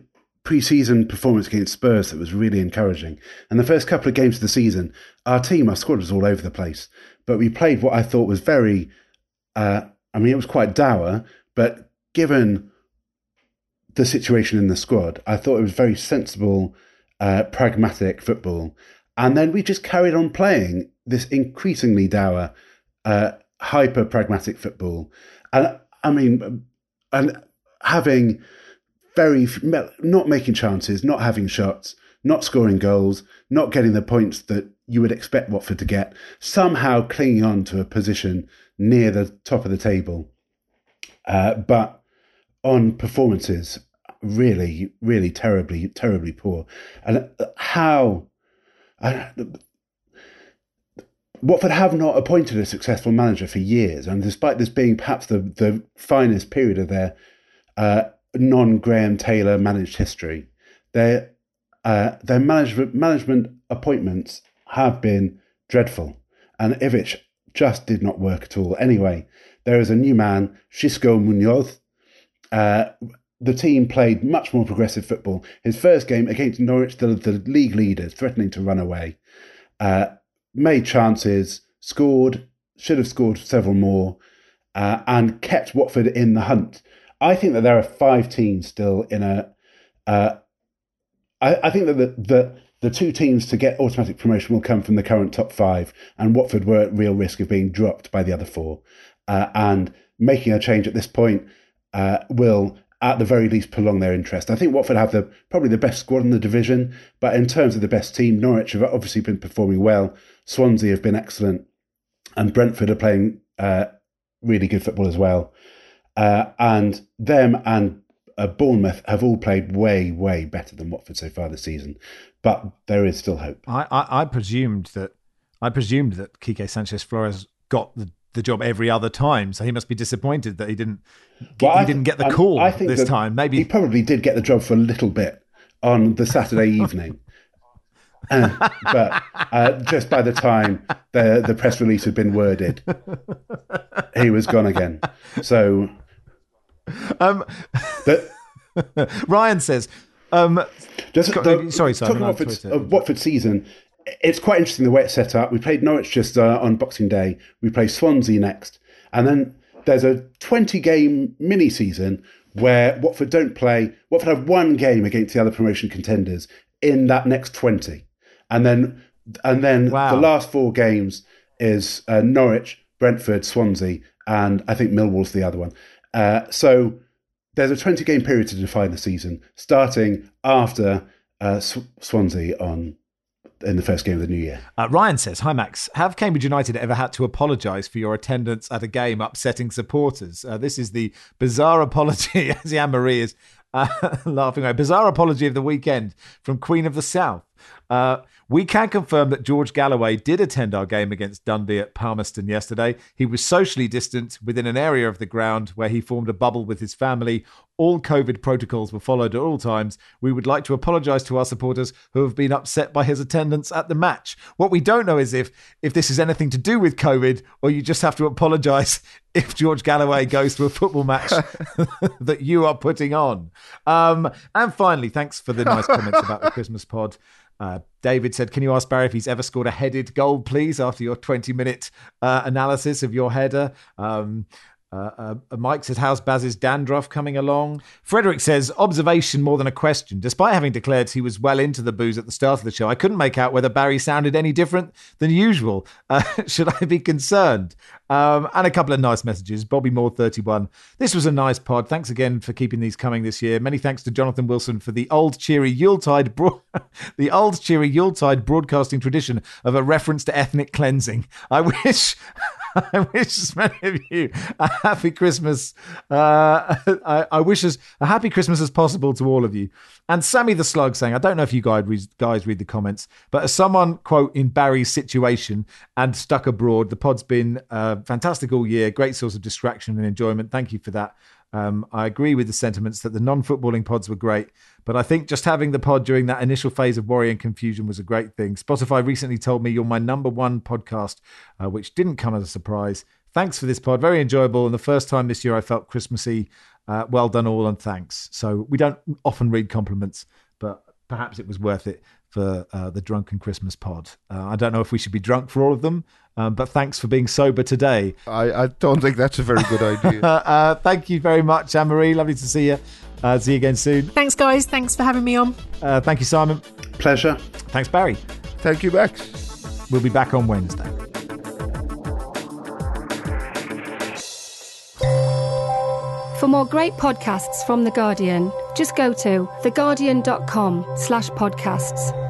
pre-season performance against Spurs that was really encouraging. And the first couple of games of the season, our team, our squad was all over the place. But we played what I thought was very, uh, I mean, it was quite dour, but given the situation in the squad, I thought it was very sensible, uh, pragmatic football. And then we just carried on playing this increasingly dour, uh, hyper-pragmatic football. And I mean, and having... very not making chances, not having shots, not scoring goals, not getting the points that you would expect Watford to get, somehow clinging on to a position near the top of the table. Uh, but on performances, really, really terribly, terribly poor. And how... Uh, Watford have not appointed a successful manager for years, and despite this being perhaps the, the finest period of their... Uh, non-Graham Taylor managed history, their uh, their management management appointments have been dreadful, and Ivic just did not work at all. Anyway, there is a new man, Xisco Munoz. Uh, the team played much more progressive football. His first game against Norwich, the, the league leaders, threatening to run away, uh, made chances, scored, should have scored several more, uh, and kept Watford in the hunt. I think that there are five teams still in a. Uh, I, I think that the, the the two teams to get automatic promotion will come from the current top five, and Watford were at real risk of being dropped by the other four. Uh, and making a change at this point uh, will, at the very least, prolong their interest. I think Watford have the probably the best squad in the division, but in terms of the best team, Norwich have obviously been performing well. Swansea have been excellent, and Brentford are playing uh, really good football as well. Uh, and them and uh, Bournemouth have all played way, way better than Watford so far this season. But there is still hope. I, I, I presumed that I presumed that Quique Sanchez Flores got the, the job every other time, so he must be disappointed that he didn't get, well, he didn't get the call I think this time. Maybe he probably did get the job for a little bit on the Saturday evening. Uh, but uh, just by the time the the press release had been worded, he was gone again. So. Um, the, Ryan says, um, just, the, sorry, Simon. Talking about Watford's, uh, Watford season, it's quite interesting the way it's set up. We played Norwich just uh, on Boxing Day. We play Swansea next. And then there's a twenty-game mini-season where Watford don't play. Watford have one game against the other promotion contenders in that next twenty. And then, and then wow. the last four games is uh, Norwich, Brentford, Swansea, and I think Millwall's the other one. Uh, so there's a twenty-game period to define the season, starting after uh, Sw- Swansea on in the first game of the new year. Uh, Ryan says, "Hi Max, have Cambridge United ever had to apologise for your attendance at a game upsetting supporters? Uh, this is the bizarre apology," as Anne Marie is uh, laughing away. Bizarre apology of the weekend from Queen of the South. Uh, we can confirm that George Galloway did attend our game against Dundee at Palmerston yesterday. He was socially distant within an area of the ground where he formed a bubble with his family. All COVID protocols were followed at all times. We would like to apologise to our supporters who have been upset by his attendance at the match. What we don't know is if if this is anything to do with COVID, or you just have to apologise if George Galloway goes to a football match that you are putting on. Um, and finally, thanks for the nice comments about the Christmas pod. Uh, David said, "Can you ask Barry if he's ever scored a headed goal, please, after your twenty-minute uh, analysis of your header?" Um, uh, uh, Mike says, "How's Baz's dandruff coming along?" Frederick says, "Observation more than a question. Despite having declared he was well into the booze at the start of the show, I couldn't make out whether Barry sounded any different than usual. Uh, should I be concerned?" Um, and a couple of nice messages. Bobby Moore, thirty-one. "This was a nice pod. Thanks again for keeping these coming this year. Many thanks to Jonathan Wilson for the old cheery Yuletide bro- the old cheery Yuletide broadcasting tradition of a reference to ethnic cleansing. I wish I wish as many of you a happy Christmas. Uh, I, I wish as a happy Christmas as possible to all of you." And Sammy the Slug saying, "I don't know if you guys read, guys read the comments, but as someone, quote, in Barry's situation and stuck abroad, the pod's been uh, fantastic all year. Great source of distraction and enjoyment. Thank you for that. Um, I agree with the sentiments that the non-footballing pods were great, but I think just having the pod during that initial phase of worry and confusion was a great thing. Spotify recently told me you're my number one podcast, uh, which didn't come as a surprise. Thanks for this pod. Very enjoyable. And the first time this year I felt Christmassy Uh, well done all and thanks. So we don't often read compliments, but perhaps it was worth it for uh, the Drunken Christmas pod. Uh, I don't know if we should be drunk for all of them, um, but thanks for being sober today. I, I don't think that's a very good idea. uh, thank you very much, Anne-Marie. Lovely to see you. Uh, see you again soon. Thanks, guys. Thanks for having me on. Uh, thank you, Simon. Pleasure. Thanks, Barry. Thank you, Max. We'll be back on Wednesday. For more great podcasts from The Guardian, just go to theguardian.com slash podcasts.